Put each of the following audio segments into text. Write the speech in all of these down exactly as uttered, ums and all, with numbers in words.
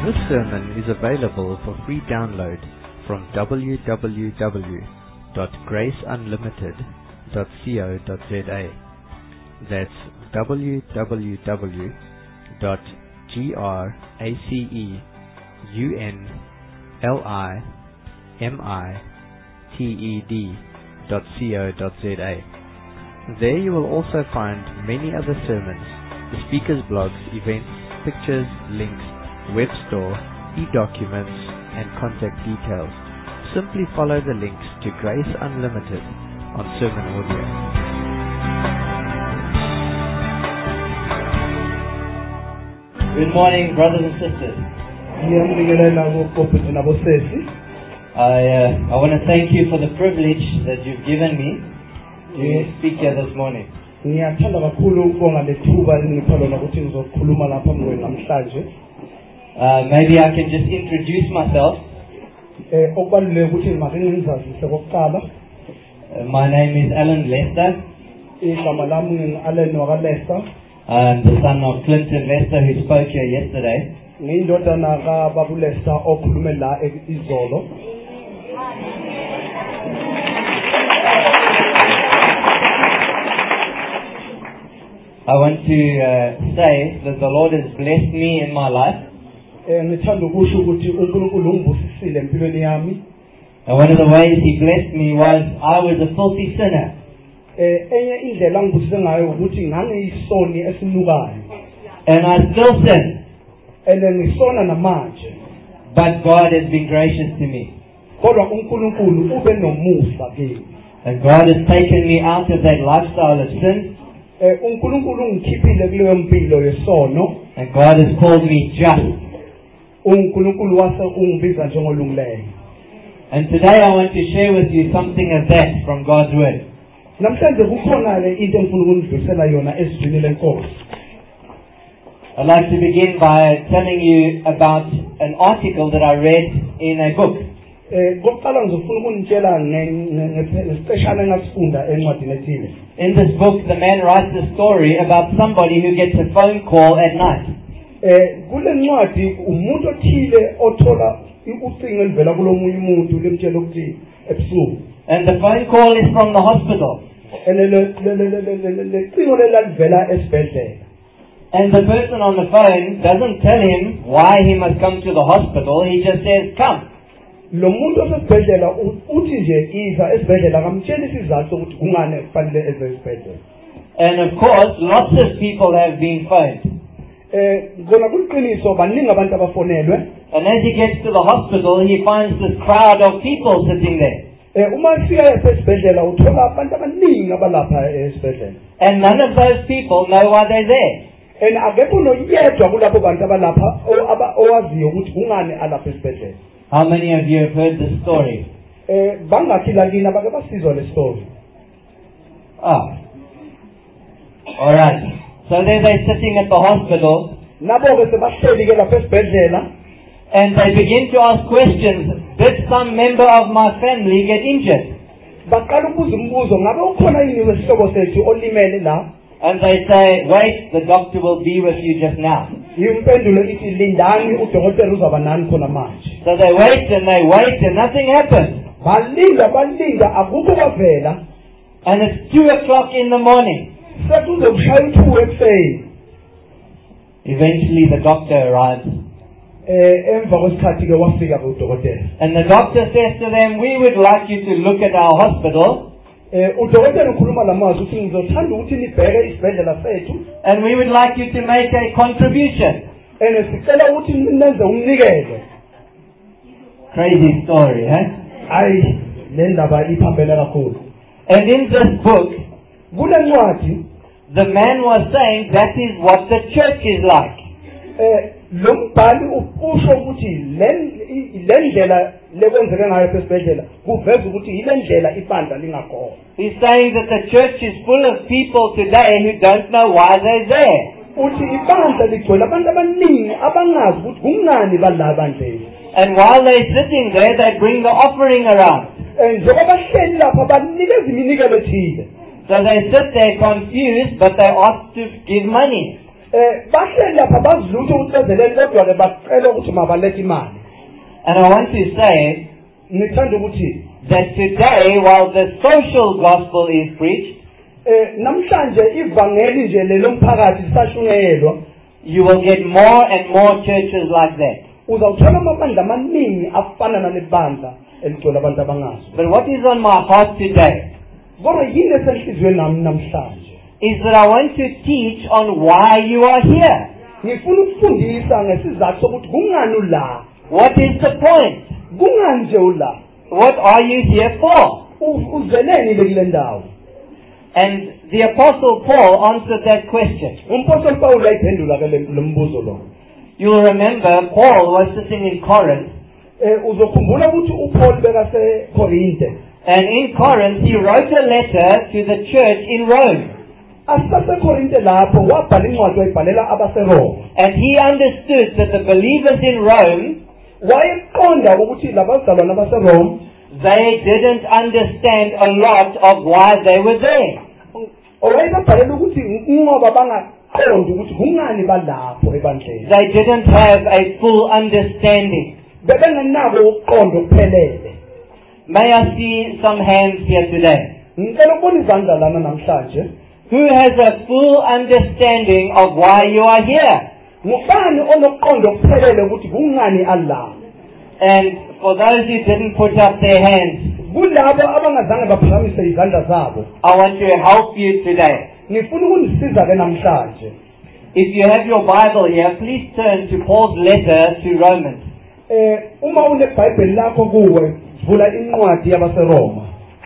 This sermon is available for free download from w w w dot grace unlimited dot co dot z a. That's w w w dot grace unlimited dot co dot z a. There you will also find many other sermons, the speakers' blogs, events, pictures, links, web store, e-documents, and contact details. Simply follow the links to Grace Unlimited on Sermon Audio. Good morning, brothers and sisters. I, uh, I want to thank you for the privilege that you've given me to speak here this morning. Uh, maybe I can just introduce myself. Uh, my name is Alan Lester. I'm the son of Clinton Lester, who spoke here yesterday. I want to uh, say that the Lord has blessed me in my life. And one of the ways He blessed me was I was a filthy sinner. And I still sin. But God has been gracious to me. And God has taken me out of that lifestyle of sin. And God has called me just. And today I want to share with you something of that from God's Word. I'd like to begin by telling you about an article that I read in a book. In this book, the man writes a story about somebody who gets a phone call at night. And the phone call is from the hospital. And the person on the phone doesn't tell him why he must come to the hospital. He just says, come. And of course, lots of people have been phoned. And as he gets to the hospital, he finds this crowd of people sitting there. And none of those people know why they're there. How many of you have heard this story? Ah. Alright. So there they're sitting at the hospital. And they begin to ask questions. Did some member of my family get injured? And they say, wait, the doctor will be with you just now. So they wait and they wait and nothing happens. And it's two o'clock in the morning. Eventually the doctor arrives. And the doctor says to them, we would like you to look at our hospital. And we would like you to make a contribution. Crazy story, eh? And in this book, the man was saying that is what the church is like. He's saying that the church is full of people today who don't know why they're there. And while they're sitting there, they bring the offering around. So they sit there confused, but they ought to give money. eh bahle lapha bazilutho ukuthi bezelele kodwa ke bacela ukuthi mabalethe imali. And I want to say Ngithanda ukuthi that today, while the social gospel is preached, eh namhlanje ivangeli nje lelomphakathi lisashungelwa, you will get more and more churches like that. uzawuthola amabandla amaningi afana nalebandla eligcwele abantu abangazi. But what is on my heart today Kodwa yini esenhlizweni nami namhlanje? is that I want to teach on why you are here. Ngifuna ukufundisa ngesizathu sokuthi kungani ula. What is the point? Kungani nje ula? What are you here for? U- Uzeleni kule ndawo? And the Apostle Paul answered that question. Umpostoli Paul ayiphendula ke le le mbuzo lo. You'll remember Paul was sitting in Corinth, Eh uzokhumbula ukuthi uPaul bekase Korinte. and in Corinth he wrote a letter to the church in Rome. Asase Korinte lapho wabhala incwadi ayibhalela abaseRoma. And he understood that the believers in Rome, Wayeqonda ukuthi labazalwane abaseRoma they didn't understand a lot of why they were there. owayebabhalela ukuthi ngoba bangaqondi ukuthi kungani balapho ebandleni. They didn't have a full understanding. Bebengenabo ukuqonda okuphelele. May I see some hands here today? Ngicela ukubona izandla lana namhlanje. Who has a full understanding of why you are here? Ngubani onokuqonda okuphelele ukuthi kungani Allah? And for those who didn't put up their hands, Kulabo abangazange baphakamise izandla zabo, I want to help you today. ngifuna ukunisiza ke namhlanje. If you have your Bible here, please turn to Paul's letter to Romans. Eh uma uneBhayibheli lakho kuwe, vula incwadi yabaseRoma.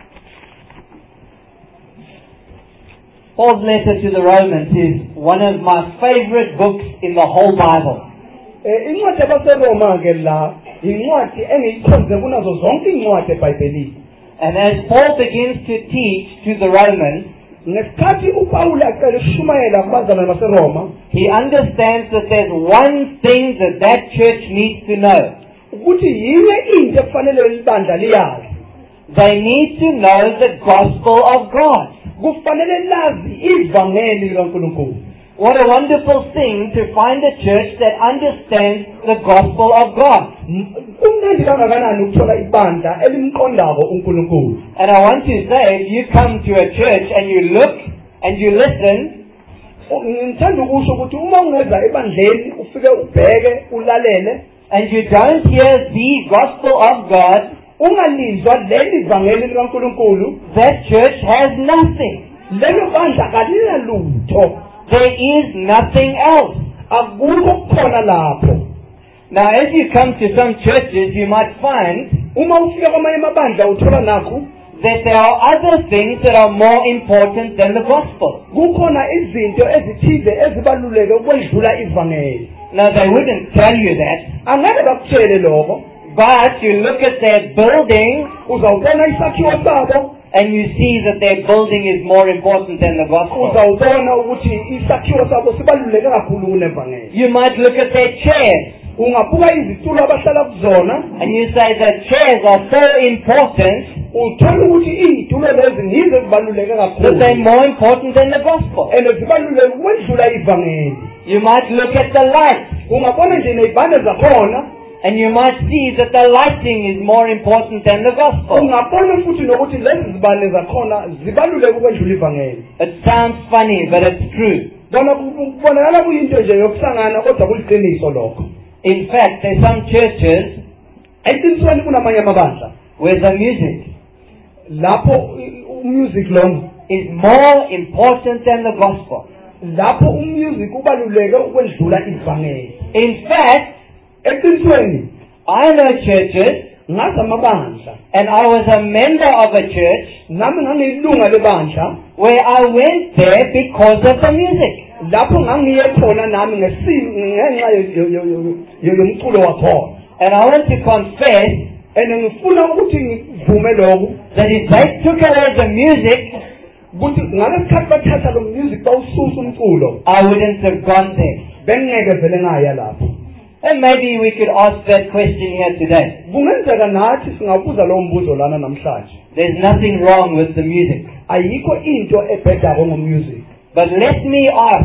Paul's letter to the Romans is one of my favorite books in the whole Bible. Eh incwadi yabaseRoma ke la, incwadi engiyikhonze kunazo zonke incwadi eBhayibhelini. And as Paul begins to teach to the Romans, Ngesikhathi uPaul aqala ukushumayela kubazalwane baseRoma, he understands that there's one thing that that church needs to know. ukuthi yinye into ekufanele libandla liyazi. They need to know the gospel of God. Kufanele lazi ivangeli likaNkulunkulu. What a wonderful thing to find a church that understands the gospel of God. Kumnandi kangakanani ukuthola ibandla elimqondako uNkulunkulu. And I want to say, if you come to a church and you look and you listen, Ngithanda ukusho ukuthi uma ungeza ebandleni ufike ubheke ulalele and you don't hear the gospel of God, ungalizwa leli vangeli likaNkulunkulu, that church has nothing. lelo bandla kalina lutho. There is nothing else. Akukho khona lapho. Now, as you come to some churches, you might find Uma ufika kwamanye amabandla uthola nakho that there are other things that are more important than the gospel. kukhona izinto ezithize ezibaluleke ukwedlula ivangeli. Now, they wouldn't tell you that, Angeke bakutshele lokho, but you look at their building uzawubona isakhiwo sabo, and you see that their building is more important than the gospel. uzawubona ukuthi isakhiwo sabo sibaluleke kakhulu kunevangeli. You might look at their chairs Ungabuka izitulo abahlala kuzona, and you say the chairs are so important uthola ukuthi izitulo lezi ngizo ezibaluleke that they're kakhulu. more important than the gospel. And zibaluleke ukwedlula ivangeli. You might look at the lights Ungabona nje nezibane zakhona, and you might see that the lighting is more important than the gospel. ungabona futhi nokuthi lezi zibane zakhona zibaluleke ukwedlula ivangeli. It sounds funny, but it's true. Bona kubonakala kuyinto nje yokuhlangana kodwa kuliqiniso lokho. In fact, there's some churches Eqinisweni kunamanye amabandla where the music lapho umusic lona, is more important than the gospel. lapho umusic ubaluleke ukwedlula ivangeli. In fact, Eqinisweni I know churches, ngazi amabandla, and I was a member of a church nami ngangiyilunga lebandla where I went there because of the music. lapho ngangiye khona nami ngesimo ngenxa yo- yo- yo- yo- yomculo wakhona. And I want to confess And ngifuna ukuthi ngivume lokho that if they took away the music, ukuthi ngalesikhathi bathatha lo music bawususa umculo, I wouldn't have gone there. bengeke vele ngaya lapho. And maybe we could ask that question here today. Kungenzeka nathi singabuza lo mbuzo lana namhlanje. There's nothing wrong with the music. Ayikho into ebhedako ngomusic. But let me ask,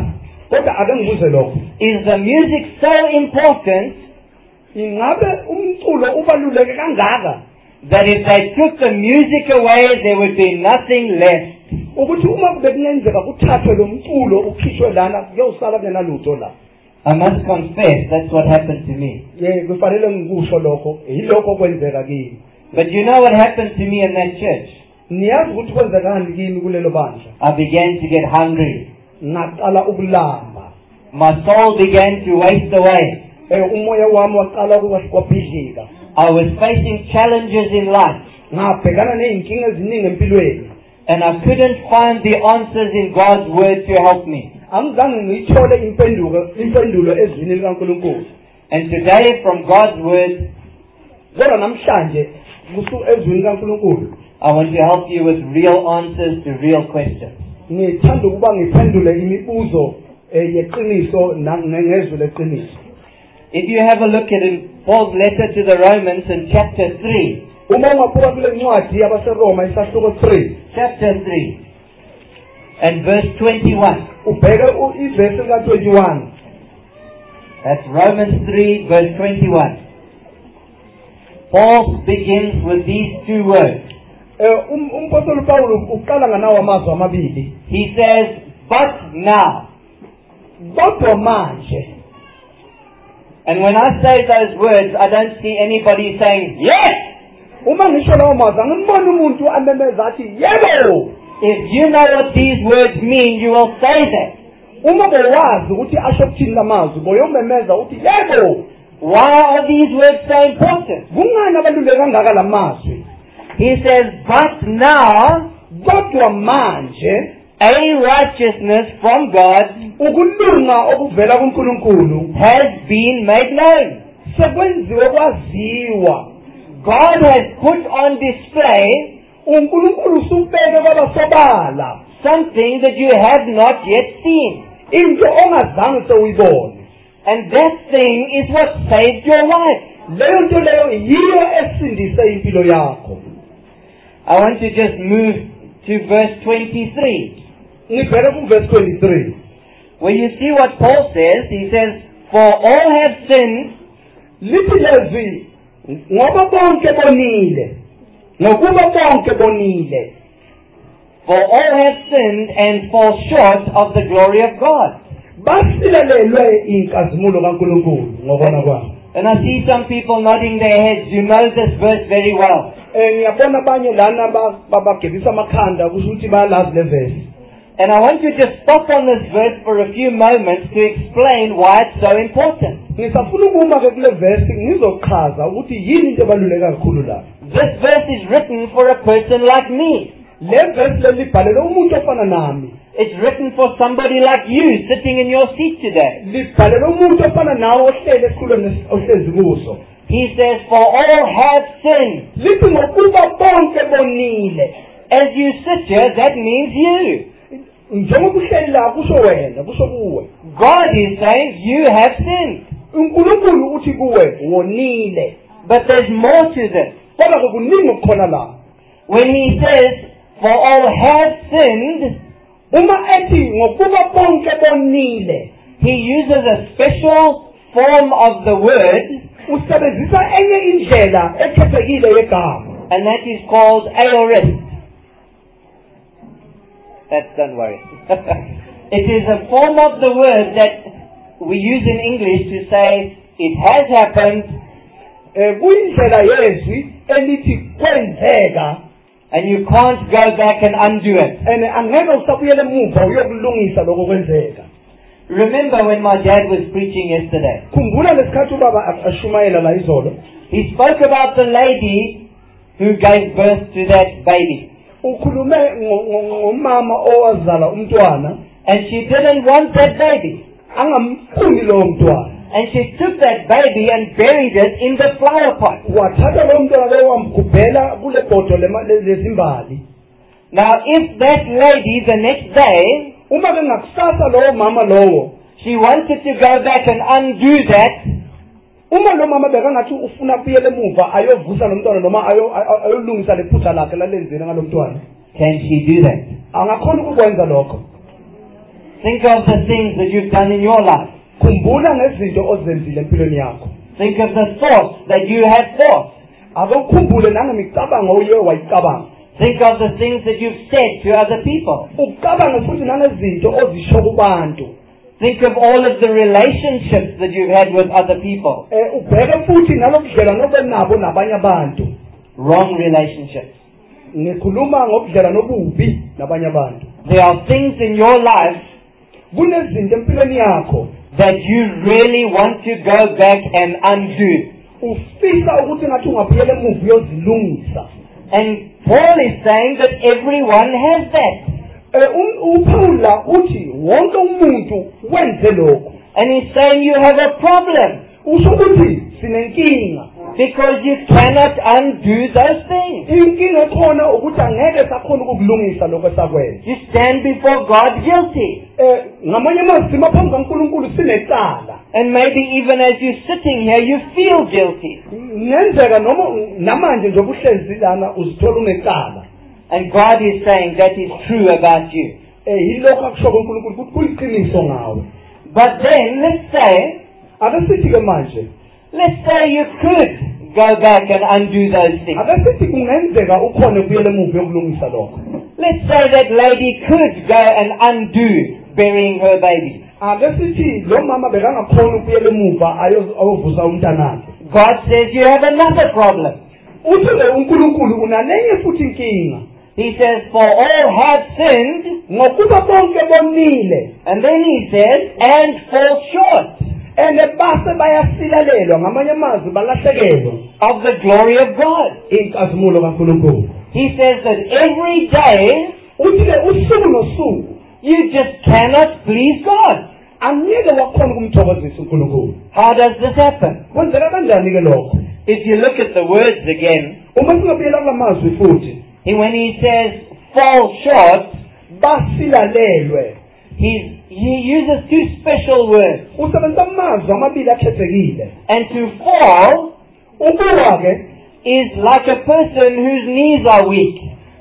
kodwa ake ngibuze lokho, is the music so important ingabe umculo ubaluleke kangaka that if they took the music away, there would be nothing left? ukuthi uma kube kungenzeka kuthathwe lo mculo ukhishwe lana kuyosala kunalutho la? I must confess, that's what happened to me. Ye kufanele ngikusho lokho, yilokho kwenzeka kimi. But you know what happened to me in that church? Niyazi ukuthi kwenzekani kimi kulelo bandla? I began to get hungry. Ngaqala ukulamba. My soul began to waste away. Eh umoya wami waqala ukuwabhidlika. I was facing challenges in life, Ngabhekana nezinkinga eziningi empilweni. and I couldn't find the answers in God's word to help me. Angizange ngiyithole impendulo impendulo ezwini likaNkulunkulu. And today, from God's word, Kodwa namhlanje kusu ezwini likaNkulunkulu I want to help you with real answers to real questions. ngithanda ukuba ngiphendule imibuzo eh, yeqiniso ngezwi leqiniso. If you have a look at in Paul's letter to the Romans in chapter three, Uma ungabuka kule ncwadi yabaseRoma isahluko three, chapter three, and verse twenty-one. ubheke u- ivesi lika twenty-one. That's Romans three, verse twenty-one. Paul begins with these two words. Eh um- umpostoli Paulo uqala nganawo amazwi amabili. He says, but now. Kodwa manje. And when I say those words, I don't see anybody saying, yes! Uma ngisho lawo mazwi angiboni umuntu amemeza athi yebo. If you know what these words mean, you will say that. Uma bewazi ukuthi asho ukuthini lamazwi boyomemeza uthi yebo. Why are these words so important? Kungani abaluleke kangaka lamazwi? He says, but now, Kodwa manje a righteousness from God ukulunga okuvela kuNkulunkulu has been made known. sekwenziwe kwaziwa. God has put on display uNkulunkulu usubeke kwabasobala something that you have not yet seen. into ongazange sewuyibone. And that thing is what saved your life. Leyo nto leyo yiyo esindise impilo yakho. I want to just move to verse twenty-three. Ngibheke ku verse twenty-three. Where you see what Paul says. He says, for all have sinned Lithi lezwi ngoba bonke bonile. Nokuba bonke bonile. For all have sinned and fall short of the glory of God. Basilelelwe inkazimulo kaNkulunkulu ngokona kwami. And I see some people nodding their heads. You know this verse very well. Eh ngiyabona abanye lana babagebisa amakhanda kusho ukuthi bayalazi le verse. And I want you to stop on this verse for a few moments to explain why it's so important. Ngisafuna ukuma ke kule verse ngizochaza ukuthi yini into ebaluleke kakhulu la. This verse is written for a person like me. Le verse lebhalelwe umuntu ofana nami. It's written for somebody like you sitting in your seat today. Libhalelwe umuntu ofana nawe ohlele esikhulweni ohlezi kuso. He says, for all have sinned. Lithi ngokuba bonke bonile. As you sit here, that means you. Njengoba uhleli la kusho wena, kusho kuwe. God is saying, you have sinned. uNkulunkulu uthi kuwe wonile. But there's more to this. Kodwa kuningi okukhona la. When he says, for all have sinned, Uma ethi ngokuba bonke bonile, he uses a special form of the word, usebenzisa enye indlela ekhethekile yegama. and that is called aorist. That's, don't worry. It is a form of the word that we use in English to say, it has happened, Eh kuyindlela yezwi elithi kwenzeka, and you can't go back and undo it. and angeke usabuyele emuva uyokulungisa lokho kwenzeka. Remember when my dad was preaching yesterday? Khumbula lesikhathi ubaba ashumayela la izolo. He spoke about the lady who gave birth to that baby. Ukhulume ngomama owazala umntwana, And she didn't want that baby. angamfuni lowo mntwana. And she took that baby and buried it in the flower pot. Wathatha lowo mntwana lowo wamgubhela kule bhodo lezimbali. Now if that lady the next day, Uma ke ngakusasa lowo mama lowo, she wanted to go back and undo that, uma lo mama bekangathi ufuna kuyele emuva ayovusa lo mntwana noma ayo ayolungisa lephutha lakhe lalenzeni ngalomntwana, can she do that? angakhona ukukwenza lokho. Think of the things that you've done in your life. Khumbula ngezinto ozenzile empilweni yakho. Think of the thoughts that you have thought. Ake ukhumbule nangemicabango oye wayicabanga. Think of the things that you've said to other people. Ucabange futhi nangezinto ozisho kubantu. Think of all of the relationships that you've had with other people. Eh ubheke futhi nalokudlela nobenabo nabanye abantu. Wrong relationships. Ngikhuluma ngokudlela nobubi nabanye abantu. There are things in your life Kunezinto empilweni yakho that you really want to go back and undo. Ufisa ukuthi ngathi ungabuyela emuva uyozilungisa. And Paul is saying that everyone has that. Eh uPaula uthi wonke umuntu wenze lokho. And he's saying you have a problem. Usho ukuthi sinenkinga. Because you cannot undo those things. Inkinga khona ukuthi angeke sakhona ukulungisa lokho esakwenza. You stand before God guilty. Eh ngamanye amazwi maphambi kaNkulunkulu sinecala. And maybe even as you're sitting here you feel guilty. Ngenzeka noma namanje nje ubuhlezi lana uzithola unecala. And God is saying that is true about you. Eh yilokho akusho uNkulunkulu ukuthi kuyiqiniso ngawe. But then let's say ake sithi ke manje let's say you could go back and undo those things. ake sithi kungenzeka ukhona ukuyela emuva yokulungisa lokho. Let's say that lady could go and undo burying her baby. ake sithi lo mama bekangakhona ukuyela emuva ayovusa umntanakhe. God says you have another problem. Uthi uNkulunkulu unanenye futhi inkinga. He says for all have sinned, ngokuba bonke bonile. And then he says and fall short. Ene base bayasilalelwa ngamanye amazwi balahlekelwa of the glory of God. Inkazimulo kaNkulunkulu. He says that every day uthi ke usuku nosuku you just cannot please God. Angeke wakhona ukumthokozisa uNkulunkulu. How does this happen? Kwenzeka kanjani ke lokho? If you look at the words again, uma singabuyela kulamazwi futhi, when he says fall short, basilalelwe, he's he uses two special words. Usebenzisa amazwi amabili akhethekile. And to fall ukuwa ke is like a person whose knees are weak.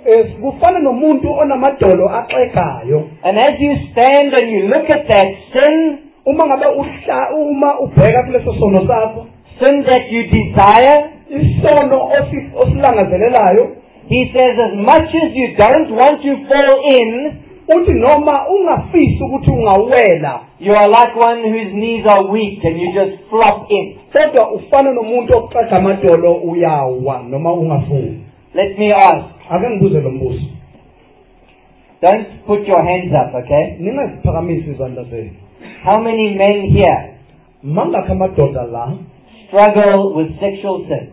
Kufana nomuntu onamadolo axegayo. And as you stand and you look at that sin, uma ngabe uhla uma ubheka kuleso sono sakho, sin that you desire, isono osilangazelelayo, he says as much as you don't want to fall in, uthi noma ungafisi ukuthi ungawela, you are like one whose knees are weak and you just flop in. Kodwa ufana nomuntu oqeda amadolo uyawa noma ungafuni. Let me ask. Ake ngibuze lo mbuzo. Don't put your hands up, okay? Ningaziphakamisi izandla zenu. How many men here mangakho amadoda la struggle with sexual sin?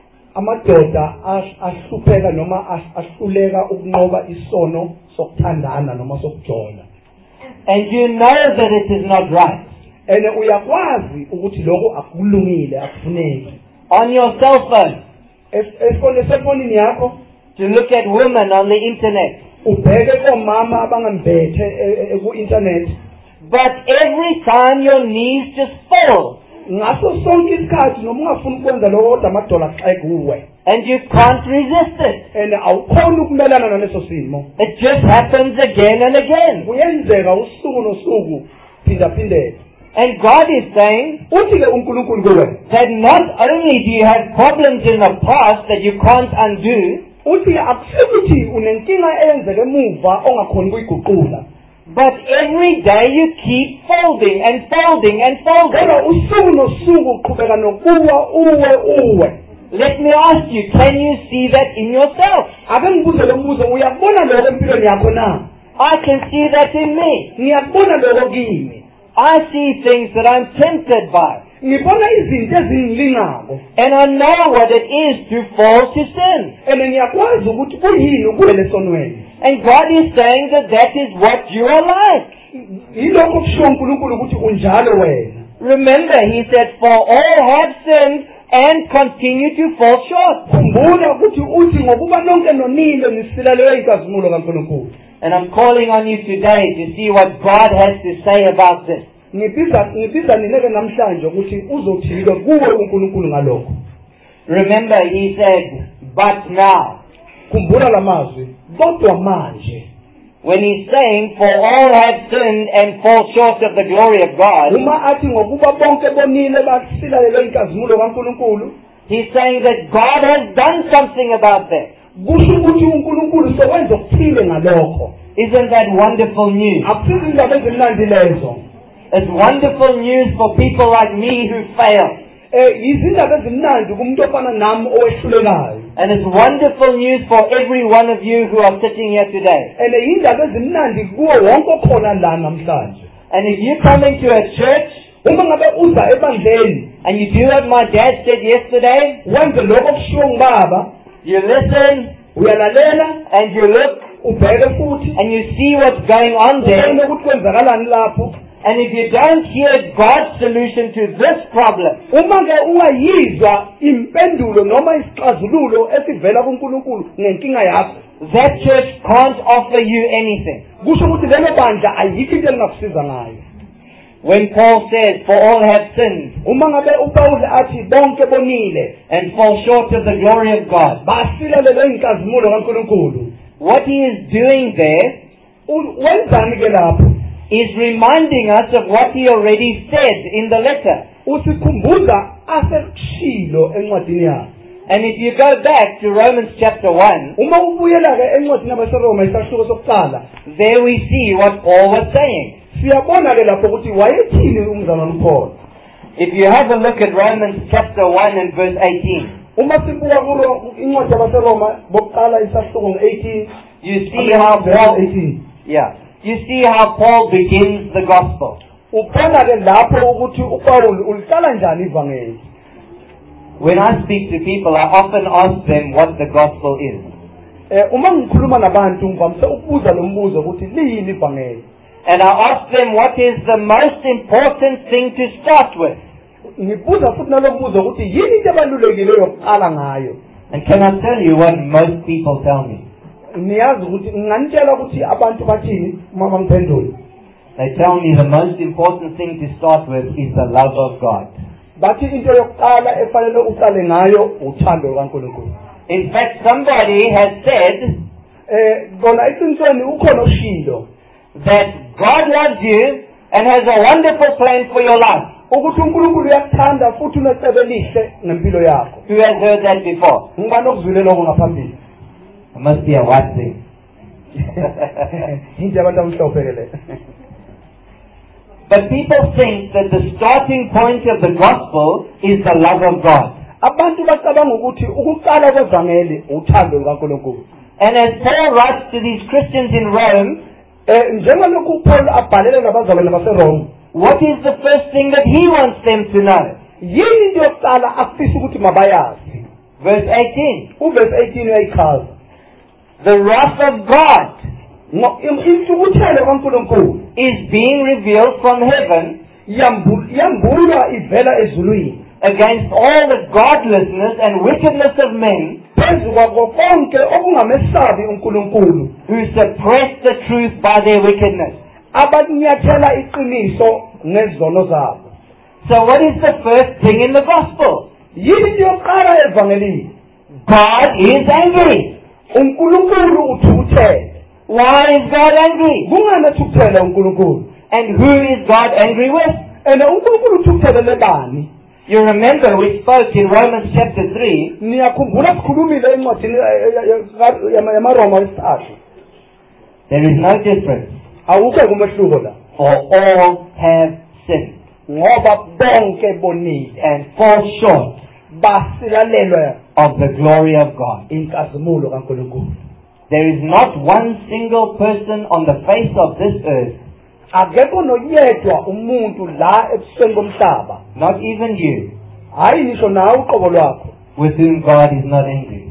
Amadoda ahlupheka noma ahluleka ukunqoba isono sokuthandana noma sokujola. And you know that it is not right. Ene uyakwazi ukuthi lokho akulungile akufuneki. On your cell phone, efone cellphone yakho, to look at women on the internet. Ubheke komama abangambethe ku internet. But every time your knees just fall. Ngaso sonke isikhathi noma ungafuni ukwenza lokho kodwa amadola axekuwe. And you can't resist it. And awukhona ukumelana naleso simo. It just happens again and again. Kuyenzeka usuku nosuku phinda phindeka. And God is saying uthi ke uNkulunkulu kuwe that not only do you have problems in the past that you can't undo, uthi akusukuthi unenkinga eyenzeke emuva ongakhona ukuyiguqula, but every day you keep folding and folding and folding. Kodwa usuku nosuku uqhubeka nokuwa uwe uwe. Let me ask you, can you see that in yourself? Ake ngibuze lo mbuzo, uyabona lokho empilweni yakho na? I can see that in me. Ngiyabona lokho kimi. I see things that I'm tempted by. Ngibona izinto ezingilingako. And I know what it is to fall to sin. And ngiyakwazi ukuthi kuyini ukuwela esonweni. And God is saying that that is what you are like. Yilokho kusho uNkulunkulu ukuthi unjalo wena. Remember, he said, for all have sinned and continue to fall short. Khumbula ukuthi uthi ngokuba nonke nonile nisilalelwe inkazimulo kaNkulunkulu. And I'm calling on you today to see what God has to say about this. Ngibiza ngibiza nineke namhlanje ukuthi uzothile kuwe uNkulunkulu ngalokho. Remember, he said, but now. Khumbula lamazwi, kodwa manje. when he's saying, for all have sinned and fall short of the glory of God, uma athi ngokuba bonke bonile basilalelwe inkazimulo kaNkulunkulu, he's saying that God has done something about that. kusho ukuthi uNkulunkulu sewenza okuthile ngalokho. Isn't that wonderful news? Akusizi indaba ezimnandi lezo. It's wonderful news for people like me who fail. Eh izindaba ezimnandi kumuntu ofana nami owehlulekayo. And it's wonderful news for every one of you who are sitting here today. And indaba ezimnandi kuwo wonke okhona la namhlanje. And if you come into a church uma ngabe uza ebandleni and you do what my dad said yesterday, wenze lokho kushiwo ngibaba, you listen uyalalela and you look ubheke futhi and you see what's going on there. ubone ukuthi kwenzakalani lapho. And if you don't hear God's solution to this problem, uma ke ungayizwa impendulo noma isixazululo esivela kuNkulunkulu ngenkinga yakho, that church can't offer you anything. kusho ukuthi lelo bandla ayikho into elingakusiza ngayo. When Paul says, for all have sinned Uma ngabe uPaul athi bonke bonile and fall short of the glory of God, basilalelwe inkazimulo kaNkulunkulu, what he is doing there u- wenzani ke lapho? is reminding us of what he already said in the letter. Usikhumbuza asekushilo encwadini yakhe. And if you go back to Romans chapter one, Uma ubuyela ke encwadini yabaseRoma isahluko sokuqala, there we see what Paul was saying. siyabona ke lapho ukuthi wayethini umzalwane uPaul. If you have a look at Romans chapter one and verse eighteen, Uma sibuka kulo incwadi yabaseRoma bokuqala isahluko eighteen, you see how Paul, eighteen. yeah, you see how Paul begins the gospel. Ubona ke lapho ukuthi uPaul uliqala njani ivangeli. When I speak to people, I often ask them what the gospel is. Eh uma ngikhuluma nabantu ngivamisa ukubuza lo mbuzo ukuthi liyini ivangeli. And I ask them what is the most important thing to start with. Ngibuza futhi nalo mbuzo ukuthi yini into ebalulekile yokuqala ngayo. And can I tell you what most people tell me? Niyazi ukuthi nginganitshela ukuthi abantu bathini uma bangiphendula. They tell me the most important thing to start with is the love of God. Bathi into yokuqala efanele uqale ngayo uthando kaNkulunkulu. In fact, somebody has said Eh kona iqinisweni ukhona ushilo that God loves you and has a wonderful plan for your life. ukuthi uNkulunkulu uyakuthanda futhi unecebo elihle ngempilo yakho. Who has heard that before? Ngibani okuzwile lokho ngaphambili? It must be a white thing. Into abantu amhlophe ke le. But people think that the starting point of the gospel is the love of God. Abantu bacabanga ukuthi ukuqala kwevangeli uthando lukaNkulunkulu. And as Paul writes to these Christians in Rome, Eh njengalokhu uPaul abhalele nabazalwane baseRoma, what is the first thing that he wants them to know? yini into yokuqala afisa ukuthi mabayazi? Verse eighteen. Uverse eighteen uyayichaza. The wrath of God Ngo intukuthelo kaNkulunkulu is being revealed from heaven yambulwa ivela ezulwini against all the godlessness and wickedness of men phezu kwako konke okungamesabi uNkulunkulu, who suppress the truth by their wickedness. abanyathela iqiniso ngezono zabo. So what is the first thing in the gospel? Yini into yokuqala evangelini? God is angry. uNkulunkulu uthukuthele. Why is God angry? Kungani ethukuthele uNkulunkulu? And who is God angry with? And uNkulunkulu uthukuthelele bani? You remember we spoke in Romans chapter three. Niyakhumbula sikhulumile encwadini yamaroma wesithathu. There is no difference. Awukho umehluko la. For all have sinned Ngoba bonke bonile and fall short basilalelwe of the glory of God. inkazimulo kaNkulunkulu. There is not one single person on the face of this earth, Akekho noyedwa umuntu la ebusweni bomhlaba, not even you, hayi nisho nawe uqobo lwakho, with whom God is not angry.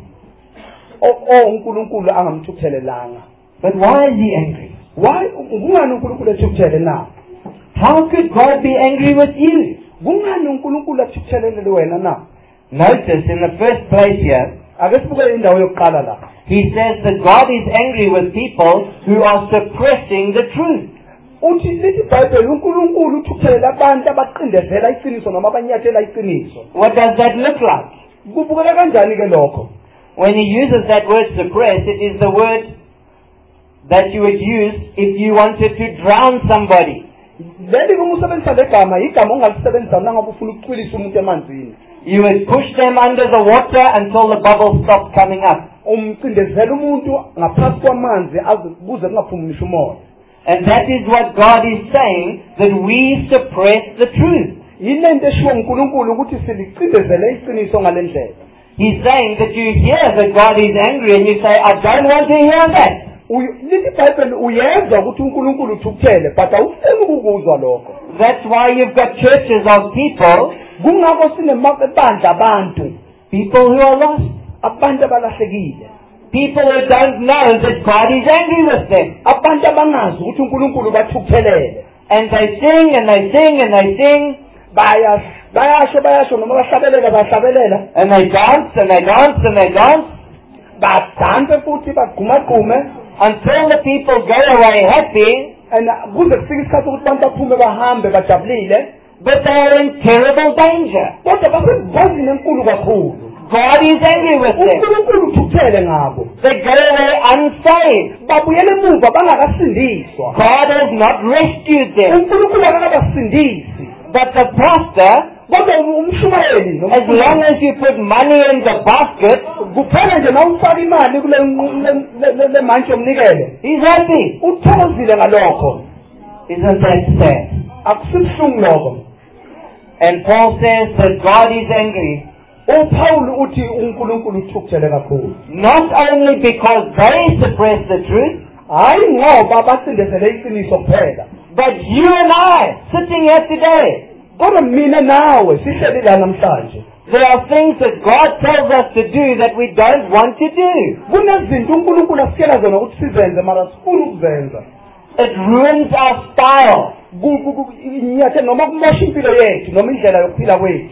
o uNkulunkulu angamthukuthelelanga. But why is he angry? Why kungani uNkulunkulu ethukuthele na? How could God be angry with you? Kungani uNkulunkulu athukuthelele wena na? Notice in the first place here, Ake sibuke indawo yokuqala la. he says that God is angry with people who are suppressing the truth. Uthi lithi iBhayibheli uNkulunkulu uthukuthelela abantu abaqindezela iqiniso noma abanyathela iqiniso. What does that look like? Kubukeka kanjani ke lokho? When he uses that word suppress, it is the word that you would use if you wanted to drown somebody. leli uma usebenzisa legama igama ongalisebenzisa nangabe ufuna ukucwilisa umuntu emanzini. You would push them under the water until the bubbles stopped coming up. umcindezela umuntu ngaphansi kwamanzi aze kuze kungaphumi ngisho umoya. And that is what God is saying, that we suppress the truth. yilento eshiwo uNkulunkulu ukuthi silicindezele iqiniso ngalendlela. He's saying that you hear that God is angry and you say, I don't want to hear that. lithi iBhayibheli uyezwa ukuthi uNkulunkulu uthukuthele but awufuni ukukuzwa lokho. That's why you've got churches of people, kungakho sinemabandla abantu, people who are lost. abantu abalahlekile, people who don't know that God is angry with them. abantu abangazi ukuthi uNkulunkulu bathukuthelele. And they sing and they sing and they sing. Bayas bayasho bayasho noma bahlabelela bahlabelela. And they dance and they dance and they dance. Badanse futhi bagqumaqume until the people go away happy. and kuze kufike isikhathi ukuthi abantu baphume bahambe bajabulile. But they are in terrible danger. Kodwa basengozini enkulu kakhulu. God is angry with them. uNkulunkulu uthukuthele ngabo. They go away unsaved. Babuyele emuva bangakasindiswa. God has not rescued them. uNkulunkulu akakabasindisi. But the pastor, kodwa umshumayeli as long as you put money in the basket, kuphela nje nawufaka imali kule le manje omnikelo, he's happy. uthokozile ngalokho. Isn't that sad? Akusibuhlungu lokho. And Paul says that God is angry. uPaul uthi uNkulunkulu uthukuthele kakhulu. Not only because they suppress the truth, hayi ngoba basindezele iqiniso kuphela, but you and I, sitting here today, kodwa mina nawe sihleli la namhlanje. there are things that God tells us to do that we don't want to do. kunezinto uNkulunkulu asikela zona ukuthi sizenze mara sifuna ukuzenza. It ruins our style. Nyathe noma kumosha impilo yethu noma indlela yokuphila kwethu.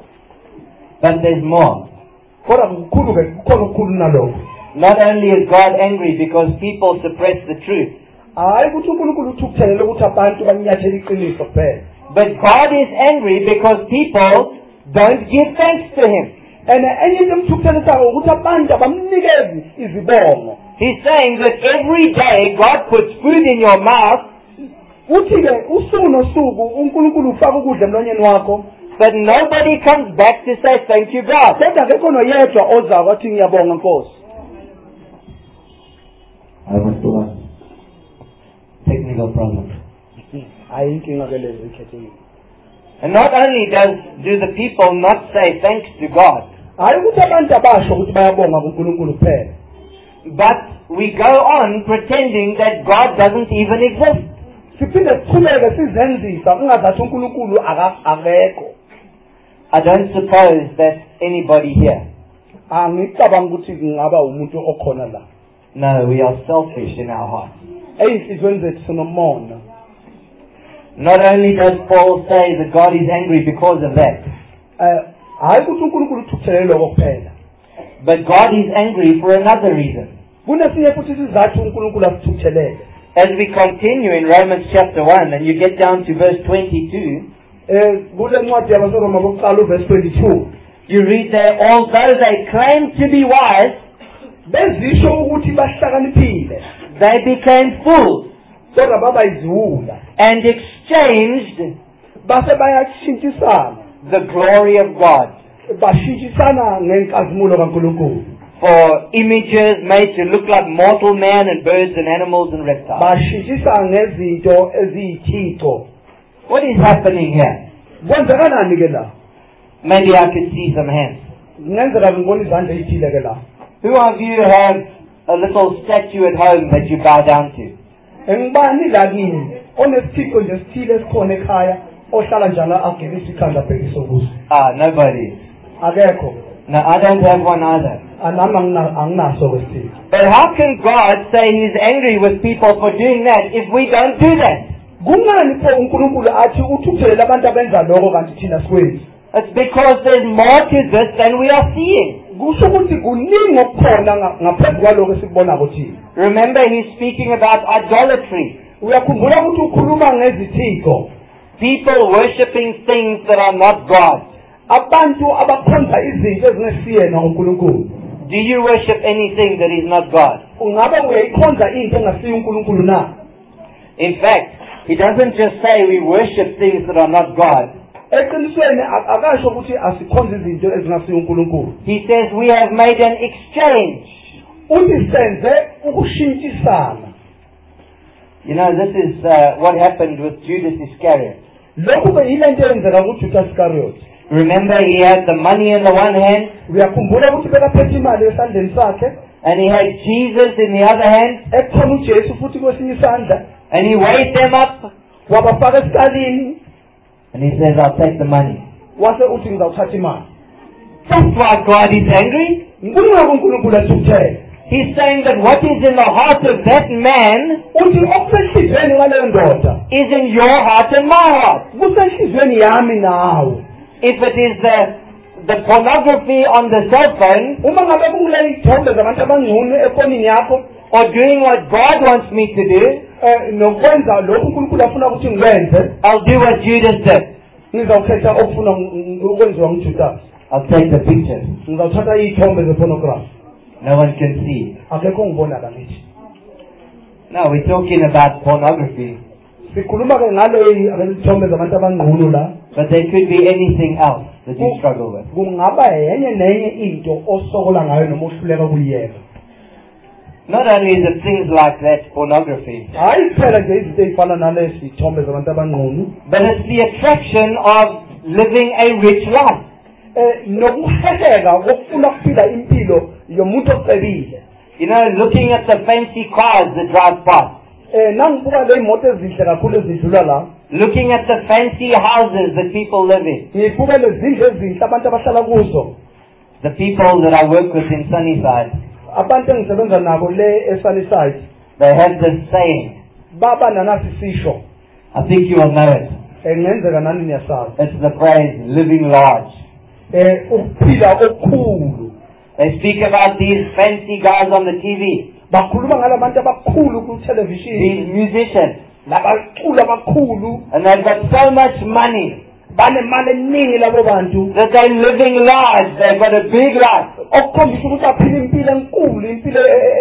But there's more. Kodwa kukhulu ke kukhona ukukhulu nalokho. Not only is God angry because people suppress the truth, hayi ukuthi uNkulunkulu uthukuthelele ukuthi abantu banyathele iqiniso kuphela, but God is angry because people don't give thanks to Him. and enye into emthukuthelesako ukuthi abantu abamnikezi izibongo. He's saying that every day God puts food in your mouth, uthi ke usuku nosuku uNkulunkulu ufaka ukudla emlonyeni wakho, but nobody comes back to say thank you God. kodwa akekho noyedwa oza wathi ngiyabonga Nkosi. I was the one. Technical problem. hayi inkinga ke lezo ikhethekile. And not only does do the people not say thanks to God, hayi ukuthi abantu abasho ukuthi bayabonga kuNkulunkulu kuphela, but we go on pretending that God doesn't even exist. siphinde siqhubeke sizenzisa ungazathi uNkulunkulu akekho. I don't suppose that anybody here. Angicabanga ukuthi ngaba umuntu okhona la. No, we are selfish in our hearts. Eyinhlizweni zethu sinomona. Not only does Paul say that God is angry because of that, eh hayi ukuthi uNkulunkulu uthukuthelele lokho kuphela, but God is angry for another reason. kunesinye futhi sizathu uNkulunkulu asithukuthelele. As we continue in Romans chapter one and you get down to verse twenty-two, eh kule ncwadi yabaseRoma bokuqala uverse twenty-two, you read there, although they claim to be wise, bezisho ukuthi bahlakaniphile, they became fools kodwa baba iziwula, and exchanged base bayashintshisana, the glory of God bashintshisana ngenkazimulo kaNkulunkulu, for images made to look like mortal man and birds and animals and reptiles. bashintshisana ngezinto eziyithixo. What is happening here? Kwenzakalani ke la? Maybe I could see some hands. Ngenzeka ngibona izandla ezithile ke la. Who of you have a little statue at home that you bow down to? Engibani la kini onesithixo nje sithile esikhona ekhaya ohlala njalo agilisa ikhanda bhekisa kuso? Ah, nobody. Akekho. No, I don't have one either. Anami angina- anginaso kwesithixo. But how can God say He's angry with people for doing that if we don't do that? Kungani pho uNkulunkulu athi uthukuthelele abantu abenza lokho kanti thina sikwenzi? It's because there's more to this than we are seeing. Kusho ukuthi kuningi okukhona nga- ngaphezu kwalokho esikubonako thina. Remember, He's speaking about idolatry. Uyakhumbula ukuthi ukhuluma ngezithixo, People worshipping things that are not God. abantu abakhonza izinto ezingesiyena uNkulunkulu, Do you worship anything that is not God? Ungaba uyayikhonza into engasiyo uNkulunkulu na? In fact, he doesn't just say we worship things that are not God. Eqinisweni akasho ukuthi asikhonza izinto ezingasiyo uNkulunkulu. He says we have made an exchange. Uthi senze ukushintshisana. You know, this is uh, what happened with Judas Iscariot. Lokhu ke yilento eyenzeka kuJudas Iscariot. Remember, he had the money in the one hand, Uyakhumbula ukuthi bekaphethe imali esandleni sakhe, and he had Jesus in the other hand, ekhona uJesu futhi kwesinye isandla, and he weighed them up, wabafaka esikalini, and he says, I'll take the money. wase uthi ngizawuthatha imali. That's why God is angry. Ngikubona uNkulunkulu ethukuthele. He's saying that what is in the heart of that man Uthi okusenhlizweni ngaleyo ndoda, is in your heart and my heart. kusenhlizweni yami nawe. If it is the, the pornography on the cell phone, Uma ngabe kungule izithombe zabantu abangcono efonini yakho, or doing what God wants me to do, eh nokwenza lokhu uNkulunkulu afuna ukuthi ngikwenze, I'll do what Judas did. ngizawukhetha okufuna ukwenziwa nguJudas. I'll take the pictures. Ngizawuthatha izithombe zepornography. No one can see. Akekho ngibona la ngithi. No, we're talking about pornography. Sikhuluma ke ngale izithombe zabantu abangcono la. But there could be anything else that you struggle with. Kungaba yenye nenye into osokola ngayo noma ohluleka kuyiyeka. Not only is it things like that, pornography, Hayi kuphela nje izinto ezifana nalezi izithombe zabantu abangcono, but it's the attraction of living a rich life. eh nokuheheka kokufuna ukuphila impilo yomuntu ocebile. You know, looking at the fancy cars that drive past, Eh nangibuka le imoto ezinhle kakhulu ezidlula la, looking at the fancy houses that people live in, ngibuka lezindlu ezinhle abantu abahlala kuzo, the people that I work with in Sunnyside, abantu engisebenza nabo le eSunnyside, they have this saying. baba nanasi sisho, I think you will know it. engenzeka nani niyasazi. It's the phrase, living large. Eh ukuphila okukhulu. They speak about these fancy guys on the T V, Bakhuluma ngalabantu abakhulu ku television, these musicians, labaculi abakhulu, and they've got so much money banemali eningi labo bantu, that they're living large. They've got a big life. okukhombisa ukuthi aphila impilo enkulu, impilo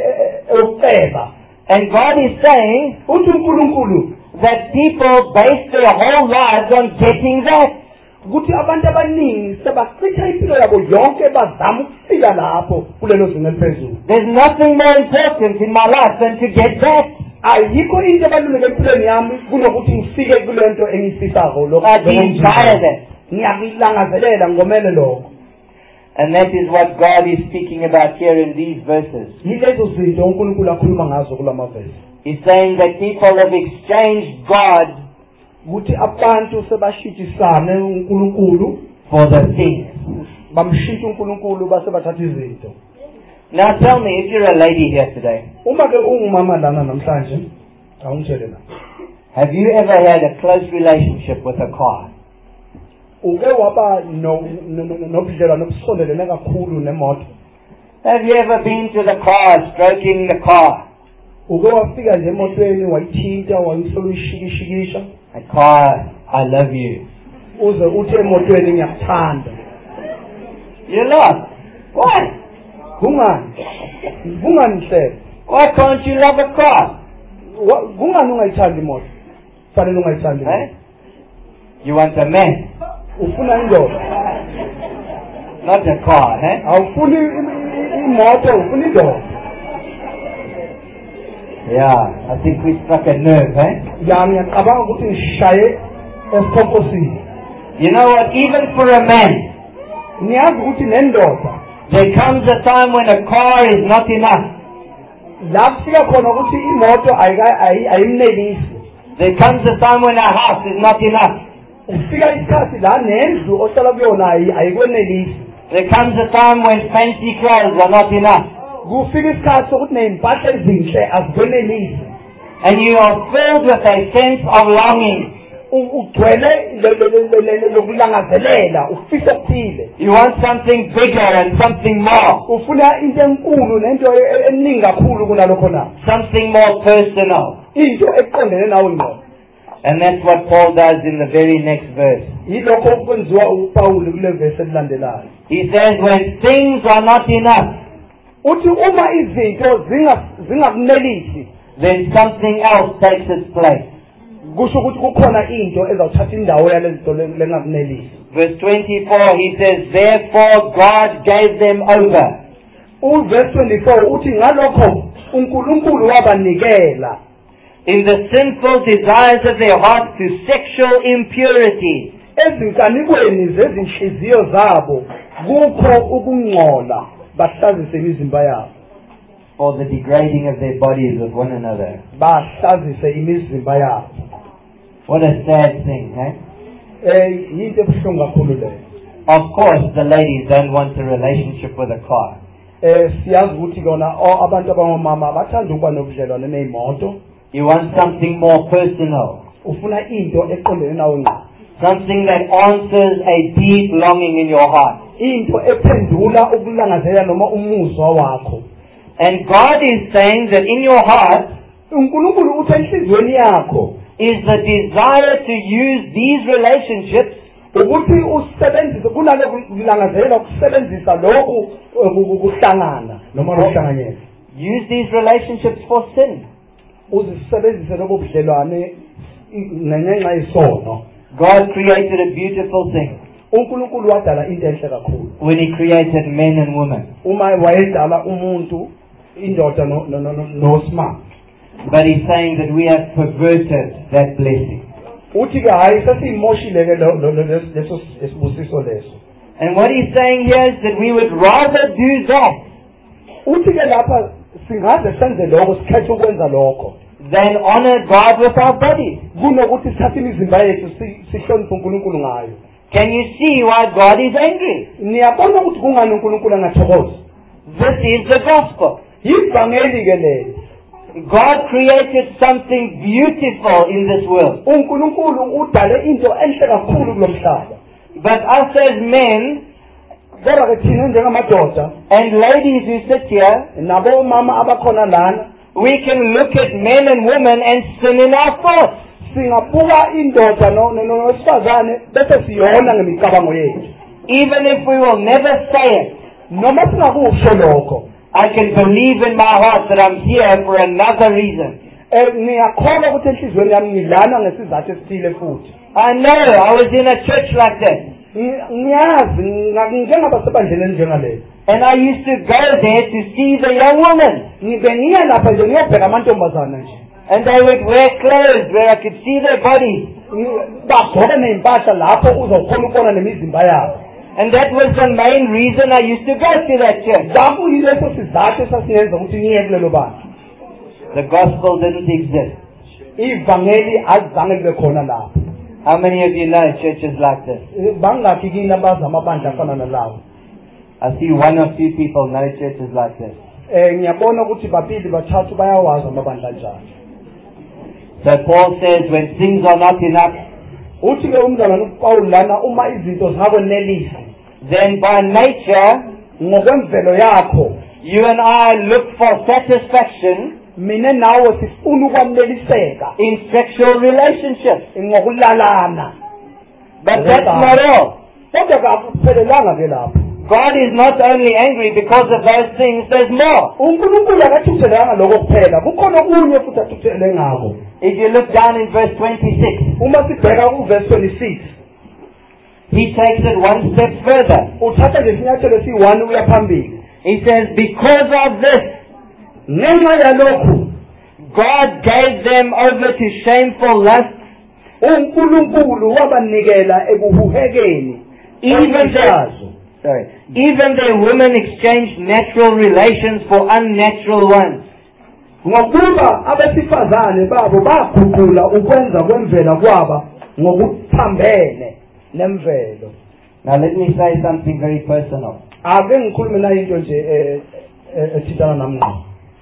eyoceba. And God is saying Uthi uNkulunkulu that people base their whole lives on getting that. ukuthi abantu abaningi sebachitha impilo yabo yonke bazama ukufika lapho kulelo zinga eliphezulu. There's nothing more important in my life than to get that. Ayikho into ebaluleke empilweni yami kunokuthi ngifike kulento engiyifisako lokho. I desire that. Ngiyakulangazelela ngomele lokho. And that is what God is speaking about here in these verses. Yilezo zinto uNkulunkulu akhuluma ngazo kulamavesi. He's saying that people have exchanged God Ukuthi abantu sebashintshisane uNkulunkulu for the things. bamshintsha uNkulunkulu base bathatha izinto. Now tell me, if you're a lady here today, Uma ke ungumama lana namhlanje awungitshele la. have you ever had a close relationship with a car? Uke waba no nobudlelwano nobusondelene kakhulu nemoto. Have you ever been to the car, stroking the car? Uke wafika nje emotweni wayithinta wayisola uyishikishikisha. A car, I love you. Uze uthi emotweni ngiyakuthanda. You're not. Why? Kungani? Kungani hle? Why can't you love a car? Kungani ungayithandi imoto? Fanele ungayithandi. Eh? You want a man, Ufuna indoda. not a car, eh? Awufuni imoto, ufuna indoda. Yeah, I think we struck a nerve, eh? Ya ngiyacabanga ukuthi ngishaye esikhonkosini. You know what? Even for a man, Niyazi ukuthi nendoda there comes a time when a car is not enough. la kufika khona ukuthi imoto ayimnelisi. There comes a time when a house is not enough. Ufika isikhathi la nendlu ohlala kuyona ayikwenelisi. There comes a time when fancy clothes are not enough. Kufika isikhathi sokuthi nezimpahla ezinhle azikwenelisi. And you are filled with a sense of longing. Ugcwele lokulangazelela, ufisa okuthile. You want something bigger and something more. Ufuna into enkulu nento eningi kakhulu kunalokho na. Something more personal. Into eqondene nawe ngqo. And that's what Paul does in the very next verse. Yilokho okwenziwa uPaul kule verse elilandelayo. He says, when things are not enough, uthi uma izinto zinga zingakunelisi, then something else takes its place. kusho ukuthi kukhona into ezawuthatha indawo yalezinto lengakunelisi. Verse twenty-four, he says, therefore God gave them over. Uverse twenty-four uthi ngalokho uNkulunkulu wabanikela In the sinful desires of their hearts to sexual impurity. ezinkanikweni zezinhliziyo zabo kukho ukungcola bahlazise imizimba yabo. For the degrading of their bodies with one another. Bahlazise imizimba yabo. What a sad thing, eh? Eh yinto ebuhlungu kakhulu leyo. Of course, the ladies don't want a relationship with a car. Eh siyazi ukuthi kona abantu abangomama bathanda ukuba nobudlelwane nezimoto. You want something more personal. Ufuna into eqondene nawe ngqo. Something that answers a deep longing in your heart. Into ephendula ukulangazela noma umuzwa wakho. And God is saying that in your heart uNkulunkulu uthi enhlizweni yakho is the desire to use these relationships ukuthi usebenzise kunale kulangazela ukusebenzisa lokhu ukuhlangana noma ukuhlanganyela. Use these relationships for sin. Uzisebenzise lobo budlelwane ngenxa yesono. God created a beautiful thing uNkulunkulu wadala into enhle kakhulu. when he created men and women. Uma wayedala umuntu indoda no no no nosima. But he's saying that we have perverted that blessing. Uthi ke hayi sesimoshile ke leso esibusiso leso. And what he's saying here is that we would rather do that Uthi ke lapha singaze senze lokho sikhethe ukwenza lokho than honor God with our bodies. kunokuthi sithathe imizimba yethu sihloniphe uNkulunkulu ngayo. Can you see why God is angry? Niyabona ukuthi kungani uNkulunkulu angathokozi? This is the gospel. Yivangeli ke leli. God created something beautiful in this world. uNkulunkulu udale into enhle kakhulu kulomhlaba. But us as men Kodwa ke thina njengamadoda and ladies who sit here, nabo mama abakhona lana we can look at men and women and sin in our thoughts. singabuka indoda nosifazane bese siyona ngemicabango yethu. Even if we will never say it, Noma singakusho lokho, I can believe in my heart that I'm here for another reason. eh ngiyakholwa ukuthi enhlizweni yami ngidlana ngesizathu esithile futhi. I know I was in a church like that. Ngiyazi ngingaba sebandleni njengalelo. And I used to go there to see the young women. Ngibe ngiya lapha nje ngiyobheka amantombazana nje. And they would wear clothes where I could see their bodies. Bagqoka neimpahla lapho uzokhona ukubona nemizimba yabo. And that was the main reason I used to go to that church. Lapho yileso sizathu esasingenza ukuthi ngiye kulelo bantu. The gospel didn't exist. Ivangeli azange libe khona lapho. How many of you know churches like this? Bangakhi kini abazi amabandla afana nalawo. I see one or two people know churches like this. Eh ngiyabona ukuthi babili bathathu bayawazi amabandla anjalo. So Paul says when things are not enough, Uthi ke umzalwane uPaul lana uma izinto zingakwenelisi, then by nature ngokwemvelo yakho, you and I look for satisfaction mina nawe sifuna ukwaneliseka in sexual relationships. ngokulalana. But that's not all. Kodwa akuphelelanga ke lapho. God is not only angry because of those things, there's more. uNkulunkulu akathuthelanga lokho kuphela, kukhona okunye futhi athuthele ngako. If you look down in verse twenty-six, Uma sibheka ku verse twenty-six, he takes it one step further. uthatha lesinyathelo esi-one uya phambili. He says, because of this, Ngenxa yalokhu, God gave them over to shameful lust, uNkulunkulu wabanikela ekuhuhekeni. even their, Okuhlazo. sorry, even their women exchanged natural relations for unnatural ones. Ngokuba abesifazane babo baguqula ukwenza kwemvela kwaba ngokuthambene nemvelo. Now let me say something very personal. Ake ngikhulume na into nje ethithana nami ngqo.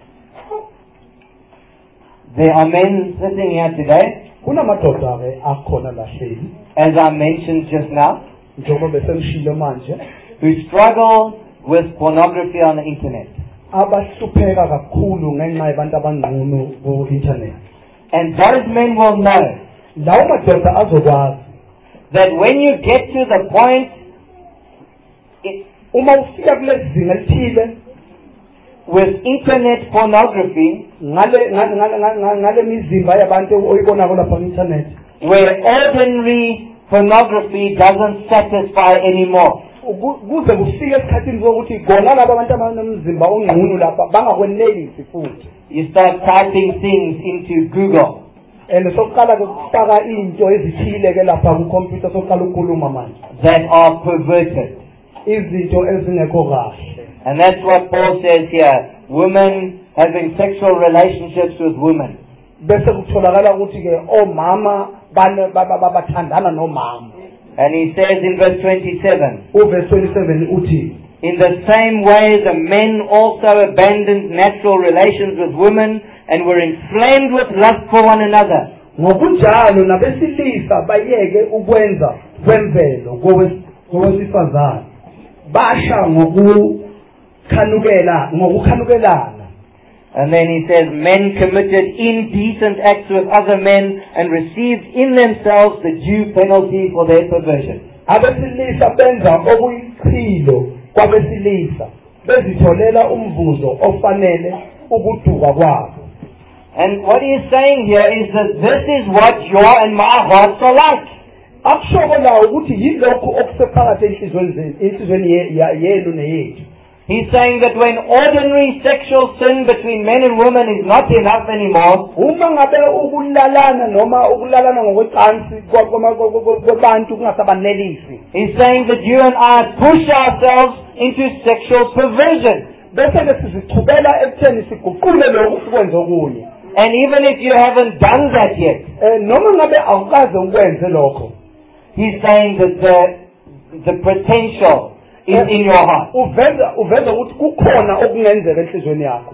There are men sitting here today, Kunamadoda ke akhona la hleli, as I mentioned just now, njengoba bese ngishilo manje, who struggle with pornography on the internet. abahlupheka kakhulu ngenxa yabantu abangqunu ku internet. And those men will know Lawo madoda azokwazi that when you get to the point, it, uma ufika kulezi zinga lithile with internet pornography, ngale ngale ngale ngale mizimba yabantu oyibona ko lapha ku-internet, where ordinary pornography doesn't satisfy anymore. kuze kufike esikhathini sokuthi bona laba abantu abanomzimba ongqunu lapha bangakwenelisi futhi. You start typing things into Google. And sokuqala ukufaka into ezithile ke lapha ku computer sokuqala ukukhuluma manje. That are perverted. Izinto ezingekho kahle. And that's what Paul says here. Women having sexual relationships with women. Bese kutholakala ukuthi ke omama bathandana nomama. And he says in verse twenty-seven. Verse twenty-seven uthi, in the same way the men also abandoned natural relations with women and were inflamed with lust for one another. Ngokunjalo nabesilisa bayeke ukwenza kwemvelo ngowesifazane. Basha ngokukhanukela ngokukhanukelana. And then he says men committed indecent acts with other men and received in themselves the due penalty for their perversion. Abesilisa benza okuyichilo kwabesilisa bezitholela umvuzo ofanele ukuduka kwabo. And what he is saying here is that this is what your and my hearts are like. Akushoko la ukuthi yilokho okusephakathi enhlizweni zenu, enhlizweni yenu neyethu. He's saying that when ordinary sexual sin between men and women is not enough anymore, uma ngabe ukulalana noma ukulalana ngokwecansi kwabantu kungasabanelisi. He's saying that you and I push ourselves into sexual perversion. Bese ke sizichubela ekutheni siguqule lokhu sikwenze okunye. And even if you haven't done that yet, noma ngabe awukaze ukwenze lokho, he's saying that the the potential is in your heart. Uveza uveza ukuthi kukhona okungenzeka enhlizweni yakho.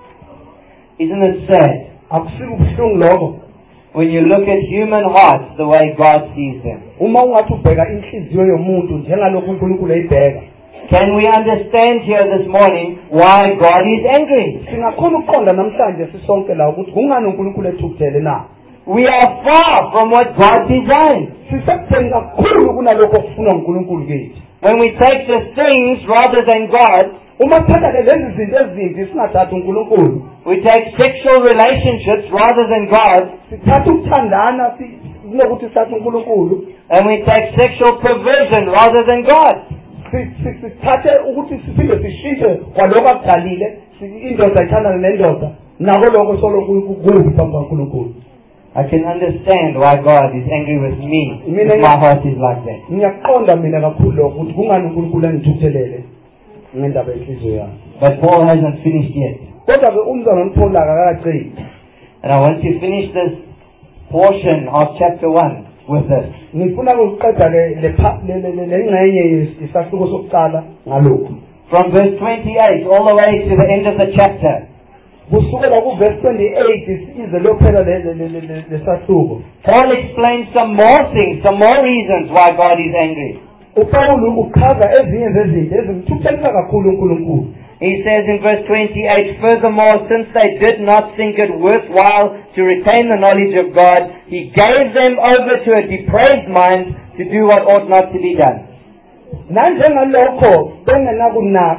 Isn't it sad? Akusiku buhlungu lokho. When you look at human hearts the way God sees them. Uma ungathi ubheka inhliziyo yomuntu njengalokho uNkulunkulu eyibheka. Can we understand here this morning why God is angry? Singakhona ukuqonda namhlanje sisonke la ukuthi kungani uNkulunkulu ethukuthele na? We are far from what God designed. Sisekutheni kakhulu kunalokho okufuna uNkulunkulu kithi. When we take the things rather than God, uma thatha lezi zinto ezimbi singathathi uNkulunkulu. We take sexual relationships rather than God. Sithatha ukuthandana sinokuthi sithathe uNkulunkulu. And we take sexual perversion rather than God. Sithathe ukuthi siphinde sishintshe kwaloko akudalile indoda ithandana nendoda nako lokho solokhu kukubi phambi kaNkulunkulu. I can understand why God is angry with me if my heart is like that. Ngiyaqonda mina kakhulu lokho ukuthi kungani uNkulunkulu angithuthelele ngendaba yenhliziyo yami. But Paul hasn't finished yet. Kodwa ke umzana uPaul akakaqedi. And I want to finish this portion of chapter one with this. Ngifuna ukuqeda le lengxenye isahluko sokuqala ngalokho. From verse twenty-eight all the way to the end of the chapter. Kusukela ku verse twenty-eight ize lophela lesahluko. Paul explains some more things, some more reasons why God is angry. uPaul uchaza ezinye zezinto ezimthukuthelisa kakhulu uNkulunkulu. He says in verse twenty-eight, furthermore, since they did not think it worthwhile to retain the knowledge of God, he gave them over to a depraved mind to do what ought not to be done. Nanjengalokho bengenakunaka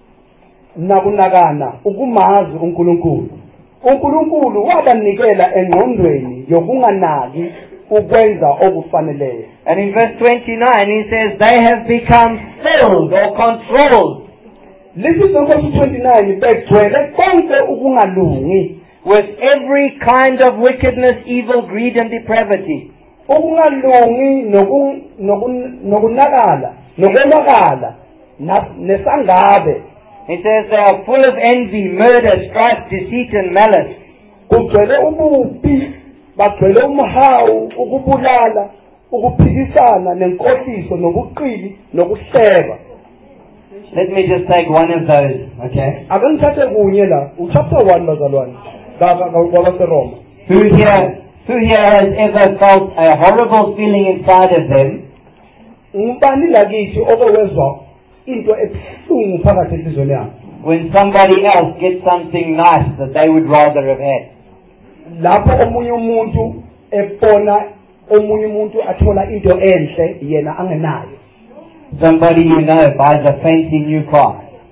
nakunakana ukumazi uNkulunkulu. uNkulunkulu wabanikela engqondweni yokunganaki ukwenza okufaneleyo. And in verse twenty-nine he says they have become filled or controlled. Listen to verse twenty-nine begcwele konke ukungalungi with every kind of wickedness, evil, greed and depravity. Ukungalungi nokunakala nokwelakala nesangabe. He says they are full of envy, murder, strife, deceit and malice. Kugcwele ububi, bagcwele umhawu, ukubulala, ukuphikisana nenkohliso nobuqili nokuhleba. Let me just take one of those, okay? Ake ngithathe kunye la, uchapter one bazalwane. kwabaseRoma. Who here who here has ever felt a horrible feeling inside of them? Ngubani lakithi okewezwa into ebuhlungu phakathi enhlizweni yakhe? When somebody else gets something nice that they would rather have had. Lapho omunye umuntu ebona omunye umuntu athola into enhle yena angenayo. Somebody you know buys a fancy new car.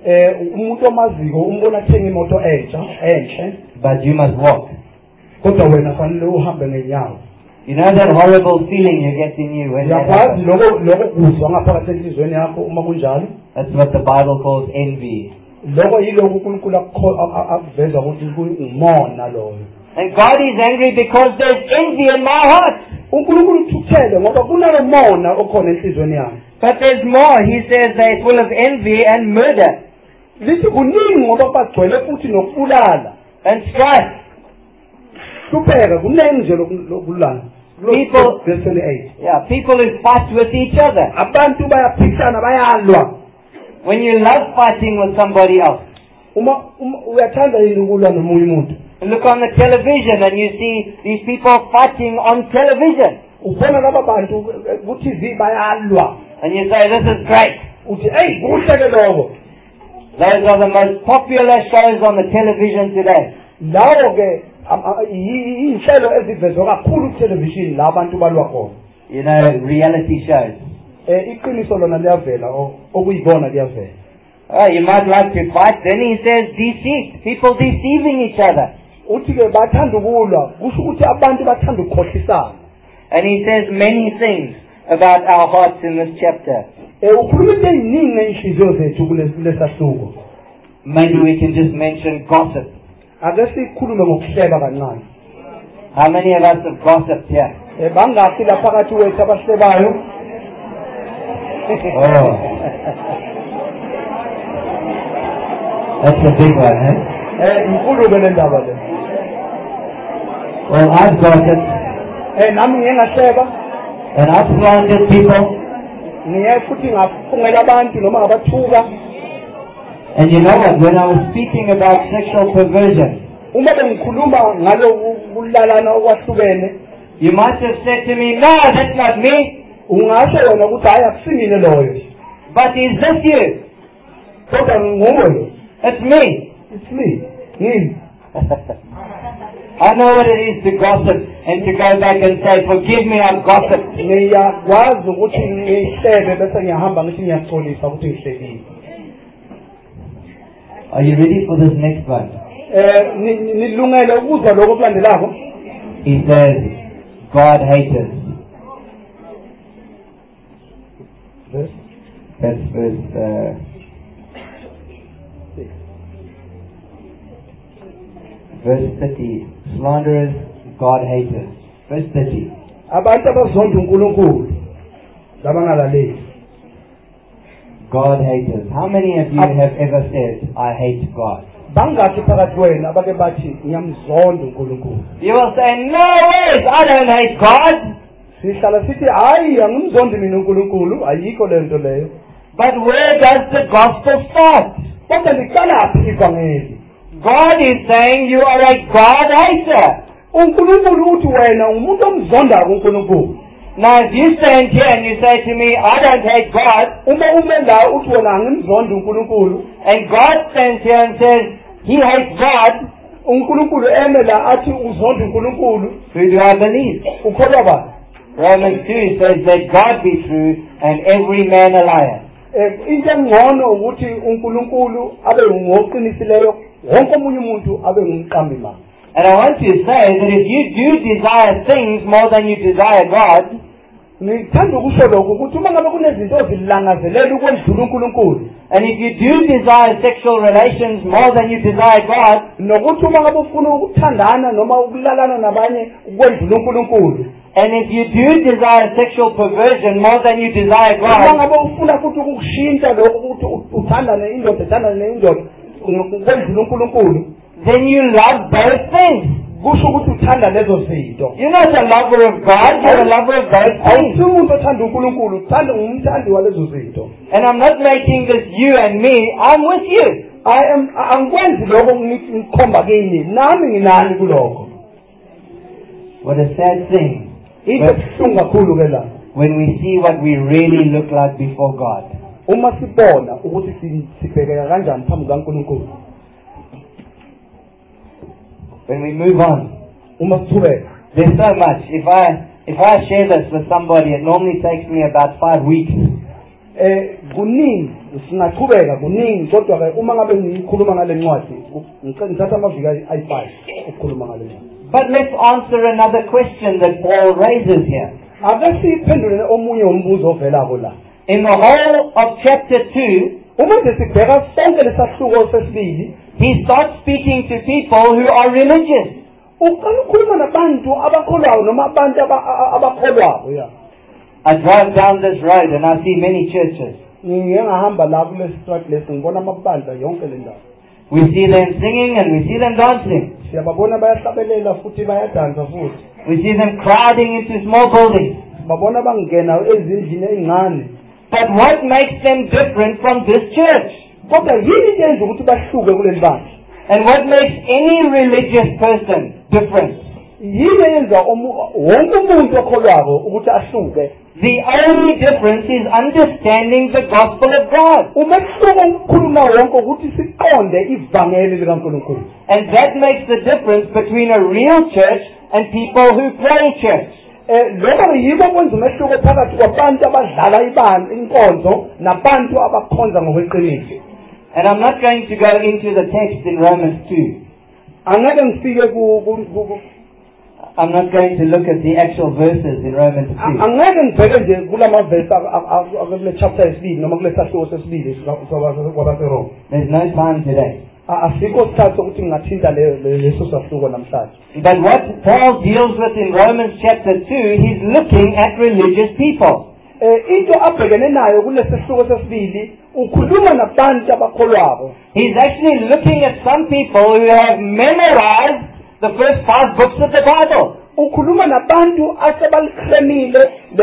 eh umuntu omaziko umbona thenga imoto entsha enhle, but you must walk. kodwa wena fanele uhambe ngenyawo. You know that horrible feeling you get in you when that Yakwazi happens? lokho lokho kuzwa ngaphakathi enhlizweni yakho uma kunjalo. That's what the Bible calls envy. Lokho yilokho uNkulunkulu akuveza ukuthi ngumona loyo. And God is angry because there's envy in my heart. uNkulunkulu uthuthele ngoba kunomona okhona enhlizweni yakhe. But there's more. He says that it's full of envy and murder Lithi kuningi ngoba bagcwele futhi nokubulala. and strife. Kupheka kuningi nje lokulana. People- verse twenty-eight. Yeah, people who fight with each other. Abantu bayaphikisana bayalwa. When you love fighting with somebody else, Uma uma- uyathanda yini ukulwa nomunye umuntu? you look on the television and you see these people fighting on television. Ubona laba bantu ku T V bayalwa. And you say, this is great. Uthi hey kuhle ke lokho. Those are the most popular shows on the television today. Lawo ke am- a- i- inhlelo ezivezwe kakhulu ku television la abantu balwa khona. You know, reality shows. Eh iqiniso lona liyavela o- okuyibona liyavela. Oh, you might like to fight. Then he says deceit. People deceiving each other. Uthi ke bathanda ukulwa kusho ukuthi abantu bathanda ukukhohlisana. And he says many things about our hearts in this chapter. Eh ukhuluma into eziningi ngeinhliziyo zethu kulesahluko. Maybe we can just mention gossip. Ake sikhulume ngokuhleba kancane. How many of us have gossiped here? Eh bangakhi la phakathi wethu abahlebayo? Oh. That's a big one, eh? Eh inkulu ke le ndaba le. Well, I've gossiped Eh nami ngiye ngahleba, and I've slandered people. ngiye futhi ngafungela abantu noma ngabathuka. And you know what? When I was speaking about sexual perversion, Uma bengikhuluma ngalo kulalana okwahlukene, you might have said to me, no, that's not me. ungasho wena ukuthi hayi akusimile loyo. But is this you? Kodwa nguwe lo. It's me. It's me. Yini? I know what it is to gossip and to go back and say, forgive me, I've gossiped. Ngiyakwazi ukuthi ngihlebe bese ngiyahamba ngithi ngiyaxolisa ukuthi ngihlekile. Are you ready for this next one? Eh ni- ni- nilungele ukuzwa lokho okulandelako. He says, God hates us. Verse That's verse uh, verse thirty. Slanderers, God hates us. Verse thirty. Abantu abazonda uNkulunkulu labangalaleli. God hates us. How many of you have ever said, I hate God? Bangakhi phakathi wena abake bathi ngiyamzonda uNkulunkulu. You will say, no ways, I don't hate God. Sihlala sithi hayi angimzondi mina uNkulunkulu, ayikho lento leyo. But where does the gospel start? Kodwa liqala phi ivangeli? God is saying you are a God hater. uNkulunkulu uthi wena umuntu omzonda uNkulunkulu. Now if you stand here and you say to me, I don't hate God, Uma ume la uthi wena angimzondi uNkulunkulu, and God stands here and says, he hates God, uNkulunkulu eme la athi uzonda uNkulunkulu, who do I believe? ukholwa bani? Romans two says, let God be true and every man a liar. Eh into engcono ukuthi uNkulunkulu abe ngoqinisileyo, wonke omunye umuntu abe ngumqambi mali. And I want to say that if you do desire things more than you desire God, Ngithanda ukusho lokho ukuthi uma ngabe kunezinto ezilangazelela ukwendlula uNkulunkulu, and if you do desire sexual relations more than you desire God, nokuthi uma ngabe ufuna ukuthandana noma ukulalana nabanye ukwendlula uNkulunkulu, and if you do desire sexual perversion more than you desire uma God, ngabe ufuna futhi ukushintsha lokho ukuthi uthandane indoda ethandane nendoda ukwendlula uNkulunkulu, then you love both things. kusho ukuthi uthanda lezo zinto. You're not a lover of God, you're a lover of both things. Awuthi umuntu othanda uNkulunkulu, uthanda umthandi walezo zinto. And I'm not making this you and me, I'm with you. I am angikwenzi lokho ngikhomba kini, nami nginani kulokho. What a sad thing Into ebuhlungu kakhulu ke la. when we see what we really look like before God. Uma sibona ukuthi si- sibhekeka kanjani phambi kaNkulunkulu. When we move on, Uma sithubeka. there's so much. If I if I share this with somebody, it normally takes me about five weeks. eh kuningi singaqhubeka kuningi kodwa ke uma ngabe ngikhuluma ngale ncwadi ngithatha amaviki ayi-five ukukhuluma ngale ncwadi. But let's answer another question that Paul raises here. Ake siphendule omunye umbuzo ovelako la. In the whole of chapter two, uma nje sibheka sonke lesahluko sesibili, he starts speaking to people who are religious. uqala ukukhuluma nabantu abakholwayo noma abantu abakholwayo ya. I drive down this road and I see many churches. ngiyengahamba la kule street lesi ngibona amabandla yonke le ndawo. We see them singing and we see them dancing. Siyababona bayahlabelela futhi bayadansa futhi. We see them crowding into small buildings. Babona bangena ezindlini ezincane. But what makes them different from this church? Kodwa yini yenza ukuthi bahluke kuleli bandla? And what makes any religious person different? Yini yenza wonke umuntu okholwako ukuthi ahluke? The only difference is understanding the gospel of God. Umehluko omkhulu nawo wonke ukuthi siqonde ivangeli likaNkulunkulu. And that makes the difference between a real church and people who play church. Eh lokho yiko kwenza umehluko phakathi kwabantu abadlala ibandla inkonzo nabantu abakhonza ngokweqiniso. And I'm not going to go into the text in Romans two. Angeke ngifike ku I'm not going to look at the actual verses in Romans two. angeke ngibheke nje kulama verse akule chapter yesibili noma kule sahluko sesibili kwabaseRoma. There's no time today. asikho isikhathi sokuthi ngingathinta leso sahluko namhlanje. But what Paul deals with in Romans chapter two, he's looking at religious people. Eh into abhekene nayo kulesi sahluko sesibili ukhuluma nabantu abakholwako. He's actually looking at some people who have memorized the first five books of the Bible. Ukhuluma nabantu asebaliclemile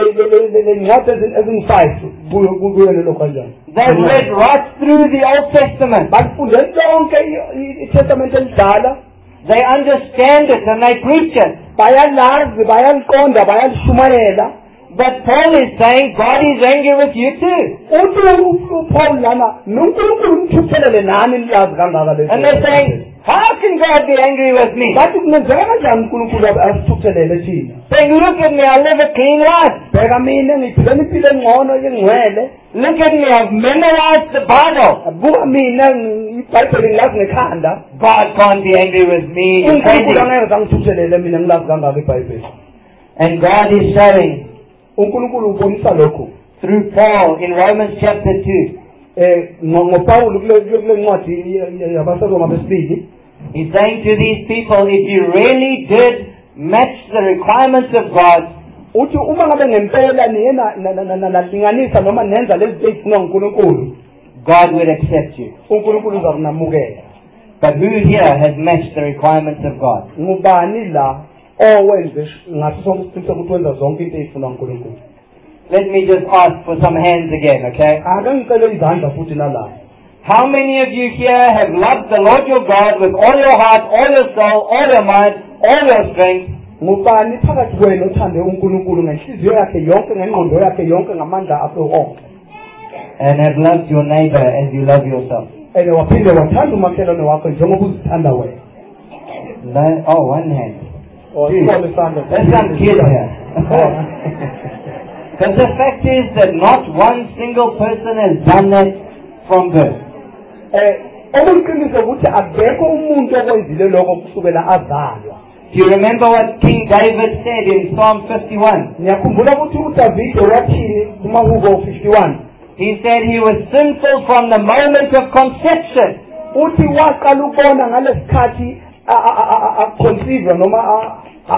lencwadi ezingu-five kuyo lelo kanjani. They've read right through the Old Testament. Bakufunde lonke iTestament elidala. They understand it and they preach it. Bayalazi, bayaliqonda, bayalishumayela. But Paul is saying God is angry with you too. Paul lana noNkulunkulu umthuthelele nani nilazi kangaka lezi. And they're saying, how can God be angry with me? Bathi kungenzeka kanjani uNkulunkulu asithuthelele thina? Saying, look at me, I live a clean life. Bheka mina ngiphila impilo engcono engcwele. Look at me, I've memorized the Bible. Buka mina iBhayibheli ngilazi ngekhanda. God can't be angry with me. uNkulunkulu angeke angithuthelele mina ngilazi kangaka iBhayibheli. And God is showing uNkulunkulu ubonisa lokho through Paul in Romans chapter two. Eh ngoPaul kule kule ncwadi yabaseRoma besibili. He's saying to these people, if you really did match the requirements of God, uthi uma ngabe ngempela niyena nalinganisa noma nenza lezi zinto uNkulunkulu, God would accept you. uNkulunkulu uzakunamukela. But who here has matched the requirements of God? Ngubani la owenze ngaso sonke isikhathi ukuthi wenza zonke into ezifuna uNkulunkulu? Let me just ask for some hands again, okay? Ake ngicele izandla futhi nalapha. How many of you here have loved the Lord your God with all your heart, all your soul, all your mind, all your strength? Ngubani phakathi kwenu othande uNkulunkulu ngenhliziyo yakhe yonke ngengqondo yakhe yonke ngamandla akhe onke? And have loved your neighbor as you love yourself? Ene waphinde wathanda umakhelwane wakho njengoba uzithanda wena. No, oh, one hand. Oh, Dude, there's some kid here. But the fact is that not one single person has done that from birth. Eh, okuyiqiniso ukuthi akekho umuntu okwenzile lokho kusukela azalwa. Do you remember what King David said in Psalm fifty-one? Ngiyakhumbula ukuthi uDavid wathi kuMahubo fifty-one. He said he was sinful from the moment of conception. Uthi waqala ukubona ngalesikhathi a-conceive noma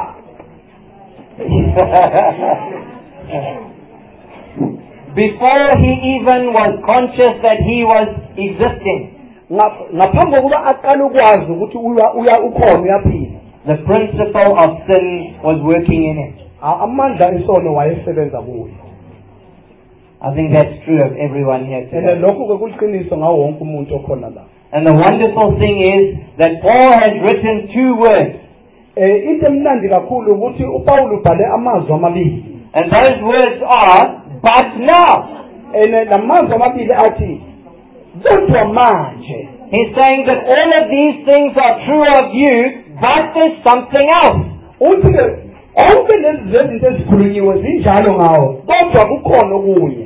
before he even was conscious that he was existing. Ngaphambi kokuba aqala ukwazi ukuthi uya ukhona uyaphila. The principle of sin was working in him. Amandla esono wayesebenza kuye. I think that's true of everyone here today. Lokho ke kuliqiniso ngawo wonke umuntu okhona la. And the wonderful thing is that Paul has written two words. Eh into emnandi kakhulu ukuthi uPaul ubhale amazwi amabili. And those words are but now. Ene lamazwi amabili athi kodwa manje. He's saying that all of these things are true of you, but there's something else. Uthi onke lezi zinto ezikhulunyiwe zinjalo ngawo, kodwa kukhona okunye.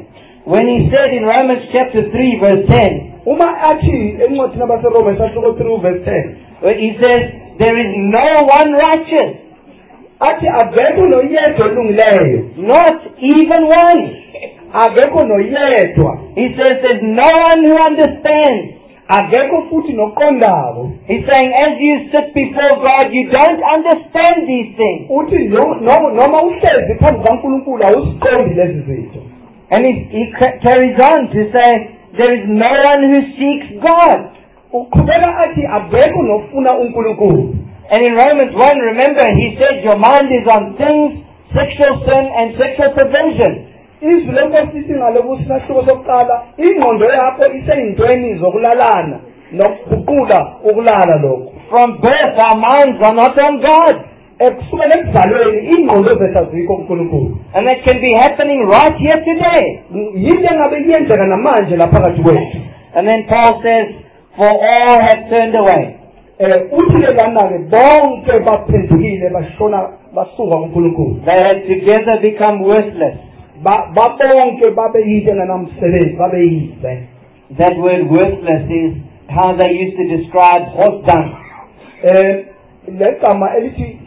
when he said in Romans chapter three verse ten, uma athi encwadini yabaseRoma isahluko three verse ten, when he says, there is no one righteous, athi akekho noyedwa olungileyo, not even one. akekho noyedwa, He says there's no one who understands. akekho futhi noqondako. He's saying as you sit before God, you don't understand these things. Uthi no- no- noma uhlezi phambi kaNkulunkulu awusiqondi lezi zinto. And he, he ca- carries on to say, there is no one who seeks God. Uqhubeka athi akekho nofuna uNkulunkulu. And in Romans one, remember, he said your mind is on things, sexual sin and sexual perversion. Izwi lenkosisi ngalokuthi sahluko sokuqala, ingqondo yakho iseyintweni zokulalana nokuguqula ukulala lokho. From birth, our minds are not on God. Ekusukela ekuzalweni ingqondo zethu azikho kuNkulunkulu. And that can be happening right here today. Yinto engabe iyenzeka namanje lapha phakathi kwethu. And then Paul says, for all have turned away. Eh uthi ke lana ke bonke baphendukile bashona basuka kuNkulunkulu. They have together become worthless. Ba babonke babe yinto engenamsebenzi babe yize. That word worthless is how they used to describe horse dung. Eh legama elithi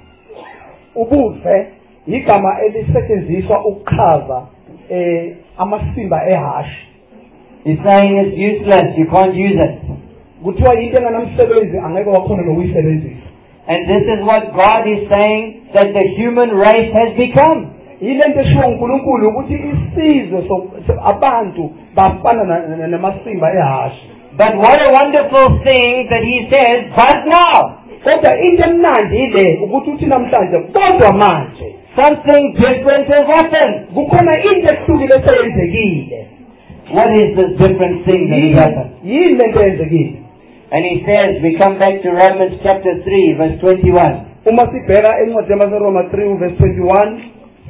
ubuve igama elisetshenziswa ukuchaza eh amasimba ehashi. He's saying it's useless, you can't use it. Kuthiwa yinto engenamsebenzi angeke wakhona nokuyisebenzisa. And this is what God is saying that the human race has become. Yilento eshiwo uNkulunkulu ukuthi isizwe abantu bafana namasimba ehashi. But what a wonderful thing that he says, but now. Kodwa into emnandi ile ukuthi uthi namhlanje kodwa manje Something different has happened. kukhona into ehlukile eseyenzekile. What is this different thing that has happened? Yini lento eyenzekile? And he says, we come back to Romans chapter three, verse twenty-one. Uma sibheka encwadini yabaseRoma three verse twenty-one,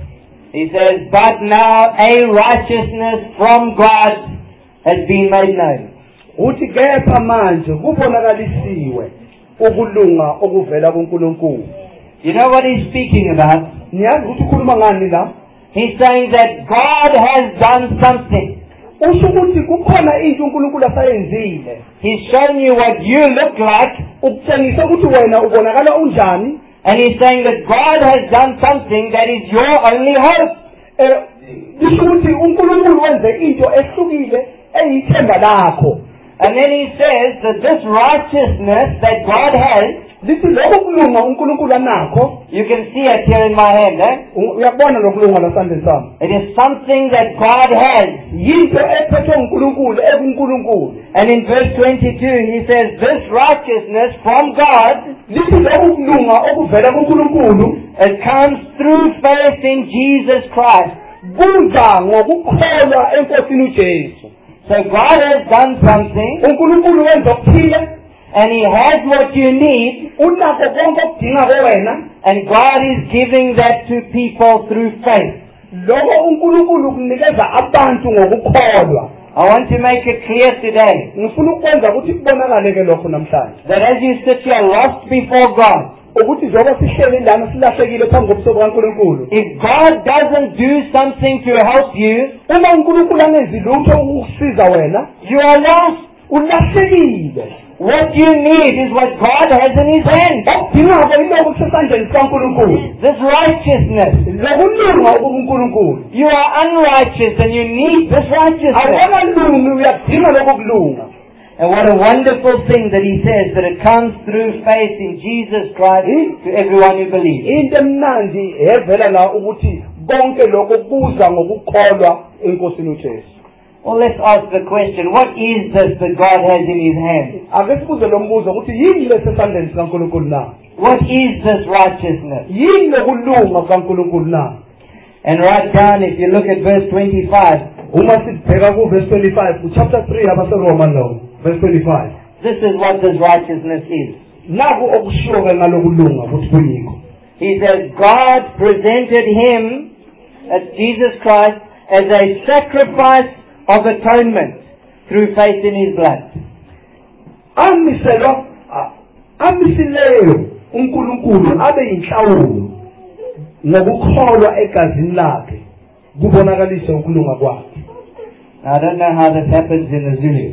He says, but now a righteousness from God has been made known. uthi kepha manje kubonakalisiwe ukulunga okuvela kuNkulunkulu. You know what he's speaking about? Niyazi ukuthi ukhuluma ngani la? He's saying that God has done something. Usho ukuthi kukhona into uNkulunkulu asayenzile. He's shown you what you look like, Ukutshengisa ukuthi wena ubonakala unjani. and he's saying that God has done something that is your only hope. Eh usho ukuthi uNkulunkulu wenze into ehlukile eyithemba lakho. And then he says that this righteousness that God has, Lithi lokho kulunga uNkulunkulu anakho. you can see it here in my hand, eh? Uyabona lokulunga lasandleni sami. It is something that God has. Yinto ephethwe uNkulunkulu ekuNkulunkulu. And in verse twenty-two he says, this righteousness from God, Lithi lokho kulunga okuvela kuNkulunkulu it comes through faith in Jesus Christ. kuza ngokukholwa enkosini uJesu. So God has done something, uNkulunkulu wenza okuthile, and he has what you need, unakho konke okudinga kowena, and God is giving that to people through faith. lokho uNkulunkulu kunikeza abantu ngokukholwa. I want to make it clear today Ngifuna ukwenza ukuthi kubonakale ke lokho namhlanje. that as you sit here lost before God, Ukuthi njengoba sihleli lana silahlekile phambi kobuso bukaNkulunkulu. if God doesn't do something to help you, Uma uNkulunkulu angenzi lutho ukukusiza wena, you are lost. ulahlekile. What you need is what God has in his hand. Okudingako yilokho kusesandleni sikaNkulunkulu. This righteousness. Lokulunga okuNkulunkulu. You are unrighteous and you need this righteousness. Awakalungi uyadinga lokho kulunga. And what a wonderful thing that he says, that it comes through faith in Jesus Christ to everyone who believes. Into emnandi evela la ukuthi konke lokho kuza ngokukholwa enkosini uJesu. Well, let's ask the question, what is this that God has in his hand? Ake sibuze lo mbuzo ukuthi yini lesesandleni sikaNkulunkulu na? What is this righteousness? Yini lokulunga kukaNkulunkulu na? And write down, if you look at verse twenty-five, Uma sibheka ku verse twenty-five, ku chapter three yabaseRoma lo, verse twenty-five. this is what this righteousness is. Naku okushiwo ke ngalokulunga ukuthi kuyikho. He says, God presented him, as Jesus Christ, as a sacrifice of atonement through faith in his blood. Amiselwa amisileyo uNkulunkulu abe yinhlawulo ngokukholwa egazini lakhe kubonakalise ukulunga kwakhe. I don't know how this happens in the Zulu.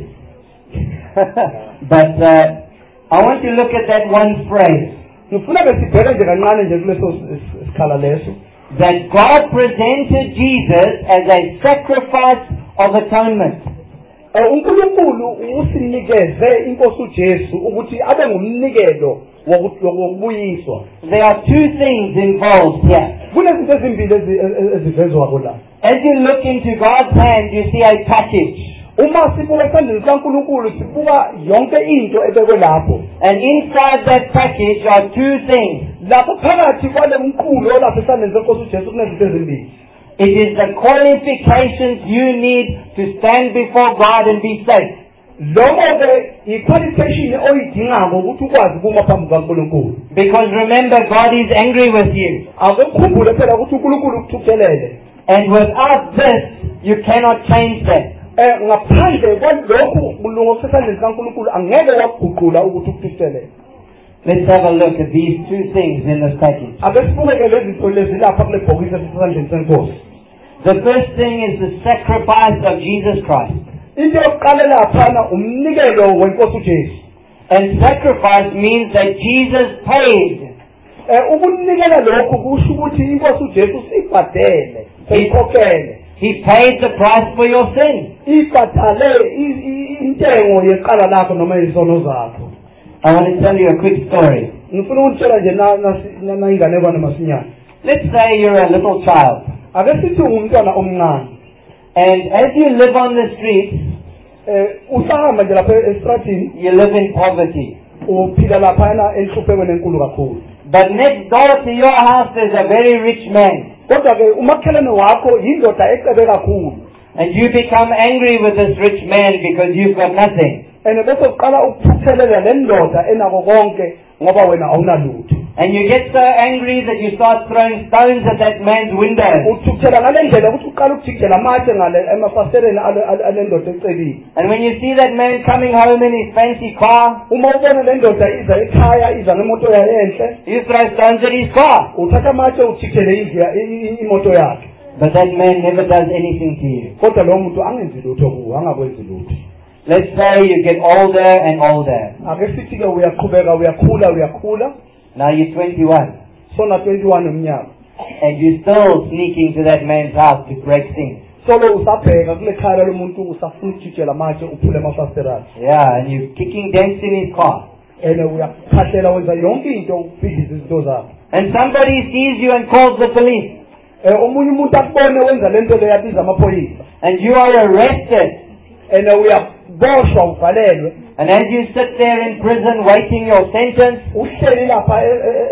But uh, I want to look at that one phrase. ngifuna ke sibheke nje kancane nje kuleso sikhala leso That God presented Jesus as a sacrifice of atonement. Eh, uNkulunkulu usinikeze inkosi uJesu ukuthi abe ngumnikelo woku- wokubuyiswa. There are two things involved here. Kunezinto ezimbili ezi- ezi- ezivezwa la. As you look into God's hand, you see a package. Uma sibuka esandleni sikaNkulunkulu sibuka yonke into ebekwe lapho. And inside that package are two things. Lapho phakathi kwale mqulu olapha esandleni senkosi uJesu kunezinto ezimbili. It is the qualifications you need to stand before God and be safe. Lokho ke iqualification oyidingako ukuthi ukwazi kuma phambi kaNkulunkulu. Because remember, God is angry with you. Akukhumbule phela ukuthi uNkulunkulu ukuthukelele. And without this, you cannot change that. Eh ngaphandle kwalokhu kulunga sesandleni sikaNkulunkulu angeke waguqula ukuthi ukuthukelele. Let's have a look at these two things in this package. Ake sibuke lezi zinto lezi lapha kule bhokisi esesandleni senkosi. The first thing is the sacrifice of Jesus Christ. Into yokuqala lapha umnikelo wenkosi uJesu. And sacrifice means that Jesus paid. Eh ukunikela lokho kusho ukuthi inkosi uJesu sibhadele, siyikhokhele. He paid the price for your sin. Ibhadale i- i- intengo yeqala lakho noma izono zakho. I want to tell you a quick story. Ngifuna ukutshela nje na na na inganekwane masinyane. Let's say you're a little child. Ake sithi ungumntwana omncane. And as you live on the streets, Eh usahamba nje lapha estradini you live in poverty. uphila lapha enhluphekweni enkulu kakhulu. But next door to your house there's a very rich man. Kodwa ke umakhelwane wakho yindoda ecebe kakhulu. And you become angry with this rich man because you've got nothing. And bese uqala ukuthuthelela le ndoda enako konke ngoba wena awunalutho. And you get so angry that you start throwing stones at that man's window. Uthuthela ngale ndlela ukuthi uqala ukujikela amatshe ngale emafaseleni ale ndoda ecebile. And when you see that man coming home in his fancy car, Uma ubona le ndoda iza ekhaya iza ngemoto yayo enhle, you throw stones at his car. uthatha amatshe ujikele indlela imoto yakhe. But that man never does anything to you. Kodwa lo muntu angenzi lutho kuwe, angakwenzi lutho. Let's say you get older and older. Ake sithi ke uyaqhubeka uyakhula uyakhula. Now you're twenty-one. Sona twenty-one umnyaka. And you're still sneaking to that man's house to break things. Solo usabheka kule khaya lomuntu usafuna ukujikela amatshe uphule amafasiterasi. Yeah, and you're kicking dents in his car. Ene uyakhahlela wenza yonke into ukubhidliza izinto zakhe. And somebody sees you and calls the police. Eh omunye umuntu akubone wenza lento le yabiza amaphoyisa. And you are arrested. Ene uyaboshwa uvalelwe. And as you sit there in prison waiting your sentence, Uhleli lapha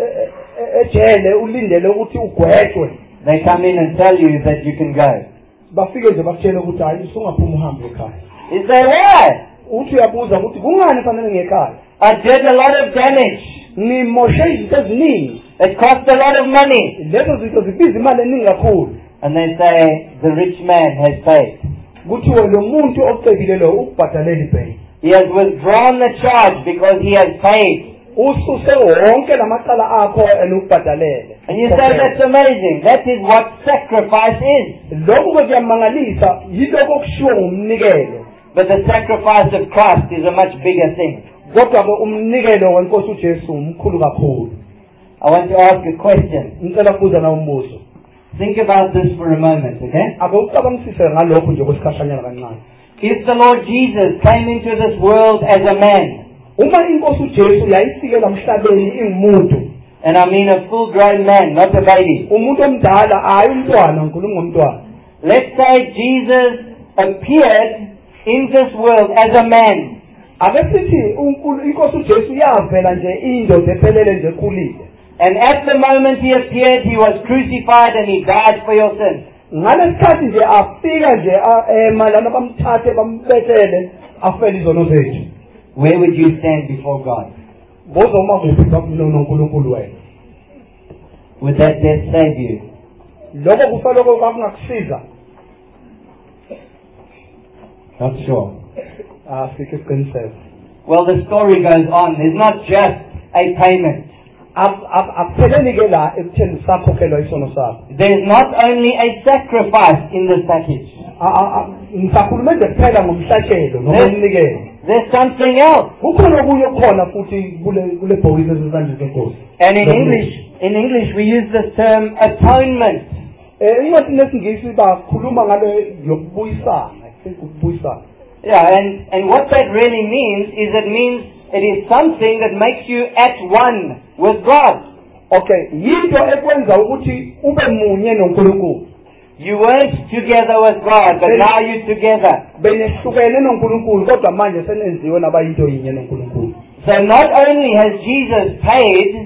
ejele ulindele ukuthi ugwetshwe. they come in and tell you that you can go. Bafike nje bakutshela ukuthi hayi usungaphuma uhambe ekhaya. You say, why? Uthi uyabuza ukuthi kungani fanele ngekhaya? I did a lot of damage. Ngimoshe izinto eziningi. It cost a lot of money. Lezo zinto zibiza imali eningi kakhulu. And they say, the rich man has paid. Kuthiwe lo muntu ocebile lo ukubhadalela ibhenki. He has withdrawn the charge because he has paid. Ususe wonke lamacala akho enukubhadalele. And you say, that's amazing. That is what sacrifice is. Lokhu kuyamangalisa yiloko okushiwo ngumnikelo. But the sacrifice of Christ is a much bigger thing. Kodwa ke umnikelo wenkosi uJesu umkhulu kakhulu. I want to ask a question. Ngicela ukubuza na umbuzo. Think about this for a moment, okay? Ake ucabangisise ngalokho nje kwesikhashanyana kancane. If the Lord Jesus came into this world as a man, Uma inkosi uJesu yayifikela emhlabeni ingumuntu, and I mean a full-grown man, not a baby. umuntu omdala hayi umntwana, nkulunkulu ngomntwana. Let's say Jesus appeared in this world as a man. Ake sithi uNkulunkulu inkosi uJesu yavela nje indoda ephelele nje ekhulile. And at the moment he appeared, he was crucified and he died for your sins. Ngalesikhathi nje afika nje ema lana bamthathe bambethele afele izono zethu. Where would you stand before God? Bozo uma kuphi kakhulu noNkulunkulu wena. Would that death save you? Lokho kufanele kwakungakusiza. Not sure. Ah, sikhe isiqiniseko. Well, the story goes on. There's not just a payment. Akupheleni ke la ekutheni sakhokhelwa isono sakho. There's not only a sacrifice in this package. ngisakhuluma nje kuphela ngomhlahelo noma umnikelo. There's something else. Kukhona okunye khona futhi kule kule bhokisi lesandla senkosi. And in English, in English we use this term atonement. Eh incwadi lesingisi bakhuluma ngale yokubuyisana, ukubuyisana. Yeah, and and what that really means is it means it is something that makes you at one with God. Okay, yinto ekwenza ukuthi ube munye noNkulunkulu. You weren't together with God, but now you're together. Benehlukene noNkulunkulu kodwa manje senenziwe nabayinto yinye noNkulunkulu. So not only has Jesus paid,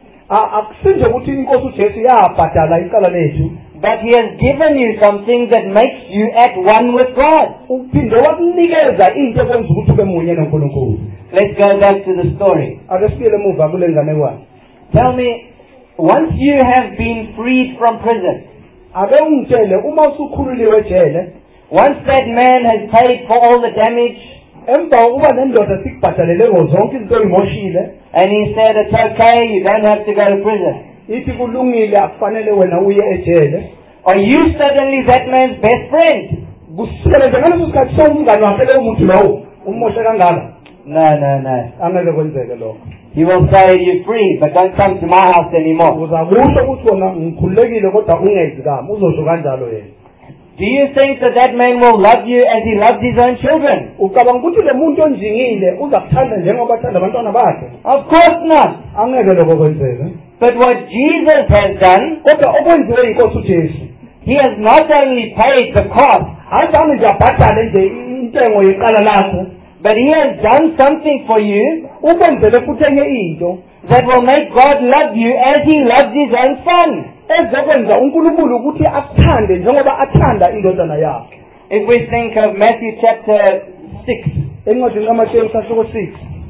akusinje ukuthi inkosi uJesu yabhadala icala lethu, but he has given you something that makes you at one with God. Uphinde wakunikeza into ekwenza ukuthi ube munye noNkulunkulu. Let's go back to the story. Ake sibuyele emuva kule nganekwane. Tell me, once you have been freed from prison, ake ungitshele uma usukhululiwe ejele, once that man has paid for all the damage, emva kokuba nendoda sikubhadalele zonke izinto ezimoshile, and he said it's okay, you don't have to go to prison, ithi kulungile akufanele wena uye ejele, are you suddenly that man's best friend? Kusukela nje ngaleso sikhathi sowumngane wakhe lowo muntu lowo umoshe kangaka? No, no, no. Angeke kwenzeke lokho. He will say you're free, but don't come to my house anymore. Uzakusho ukuthi wona ngikhululekile kodwa ungezi kami, uzosho kanjalo yena. Do you think that that man will love you as he loves his own children? Ucabanga ukuthi le muntu onjingile uzakuthanda njengoba athanda abantwana bakhe? Of course not. Angeke lokho kwenzeke. But what Jesus has done, kodwa okwenziwe inkosi uJesu, he has not only paid the cost, azange nje abhadale nje intengo yeqala lakho, but he has done something for you ukwenzele futhi enye into that will make God love you as he loves his own son. ezokwenza uNkulunkulu ukuthi akuthande njengoba athanda indodana yakhe. If we think of Matthew chapter six, encwadini kaMateyu sahluko six,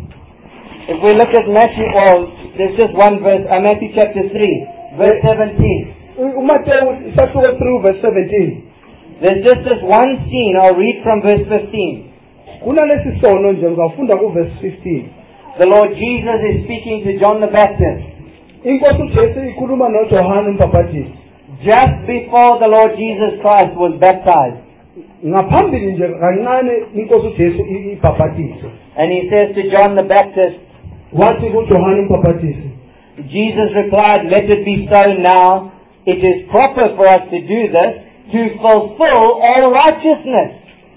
if we look at Matthew, well, there's just one verse, uh, Matthew chapter three, verse seventeen. uMateyu sahluko three verse seventeen. There's just this one scene. I'll read from verse fifteen. Kunalesi sono nje ngizafunda ku verse fifteen. The Lord Jesus is speaking to John the Baptist. Inkosi uJesu ikhuluma noJohane uMbhaphathizi. Just before the Lord Jesus Christ was baptized. Ngaphambili nje kancane inkosi uJesu ibhaphathizwe. And he says to John the Baptist, wathi kuJohane uMbhaphathizi, Jesus replied, let it be so now. It is proper for us to do this to fulfill all righteousness.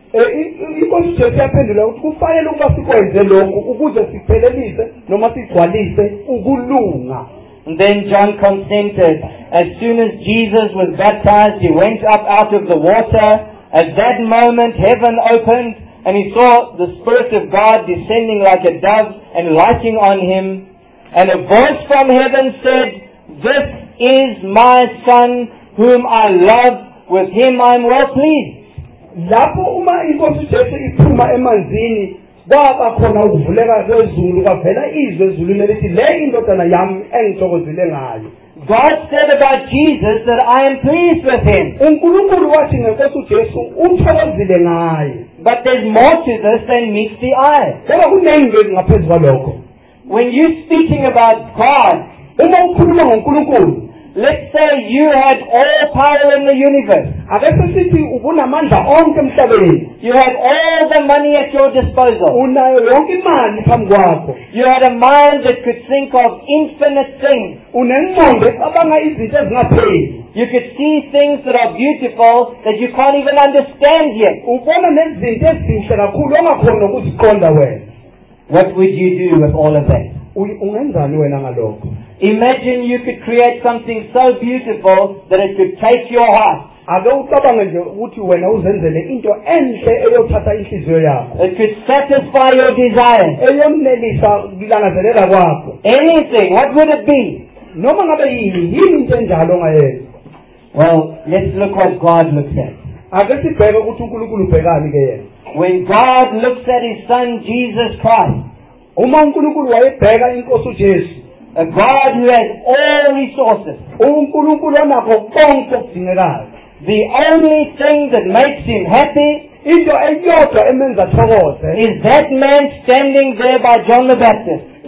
inkosi uJesu yaphendula ukuthi kufanele ukuba sikwenze lokhu ukuze siphelelise noma sigcwalise ukulunga. And then John consented. As soon as Jesus was baptized, he went up out of the water. At that moment, heaven opened, and he saw the Spirit of God descending like a dove and lighting on him. And a voice from heaven said, this is my Son, whom I love. With him I am well pleased. Lapho uma inkosi uJesu iphuma emanzini, kwaba khona ukuvuleka kwezulu, kwavela izwi ezulwini elithi le indodana yami engithokozile ngayo. God said about Jesus that I am pleased with him. uNkulunkulu wathi ngenkosi uJesu uthokozile ngaye. But there's more to this than meets the eye. Kodwa kunenge ngaphezu kwalokho. When you're speaking about God, uma ukhuluma ngoNkulunkulu, let's say you had all power in the universe. Ake sithi ubunamandla onke emhlabeni. You had all the money at your disposal. Unayo yonke imali phambi kwakho. You had a mind that could think of infinite things. Unengqondo ecabanga izinto ezingapheli. You could see things that are beautiful that you can't even understand yet. Ubona nezinto ezinhle kakhulu ongakhona ukuziqonda wena. What would you do with all of that? Ungenzani wena ngalokho? Imagine you could create something so beautiful that it could take your heart. Ake ucabange nje ukuthi wena uzenzele into enhle eyothatha inhliziyo yakho. It could satisfy your desire. Eyomnelisa ukulangazelela kwakho. Anything, what would it be? Noma ngabe yini, yini into enjalo ongayenza? Well, let's look what God looks at. Ake sibheke ukuthi uNkulunkulu ubhekani ke yena. When God looks at his son Jesus Christ, uma uNkulunkulu wayebheka inkosi uJesu, a God who has all resources, uNkulunkulu onakho konke okudingekayo, the only thing that makes him happy into eyodwa emenza thokoze, is that man standing there by John the Baptist.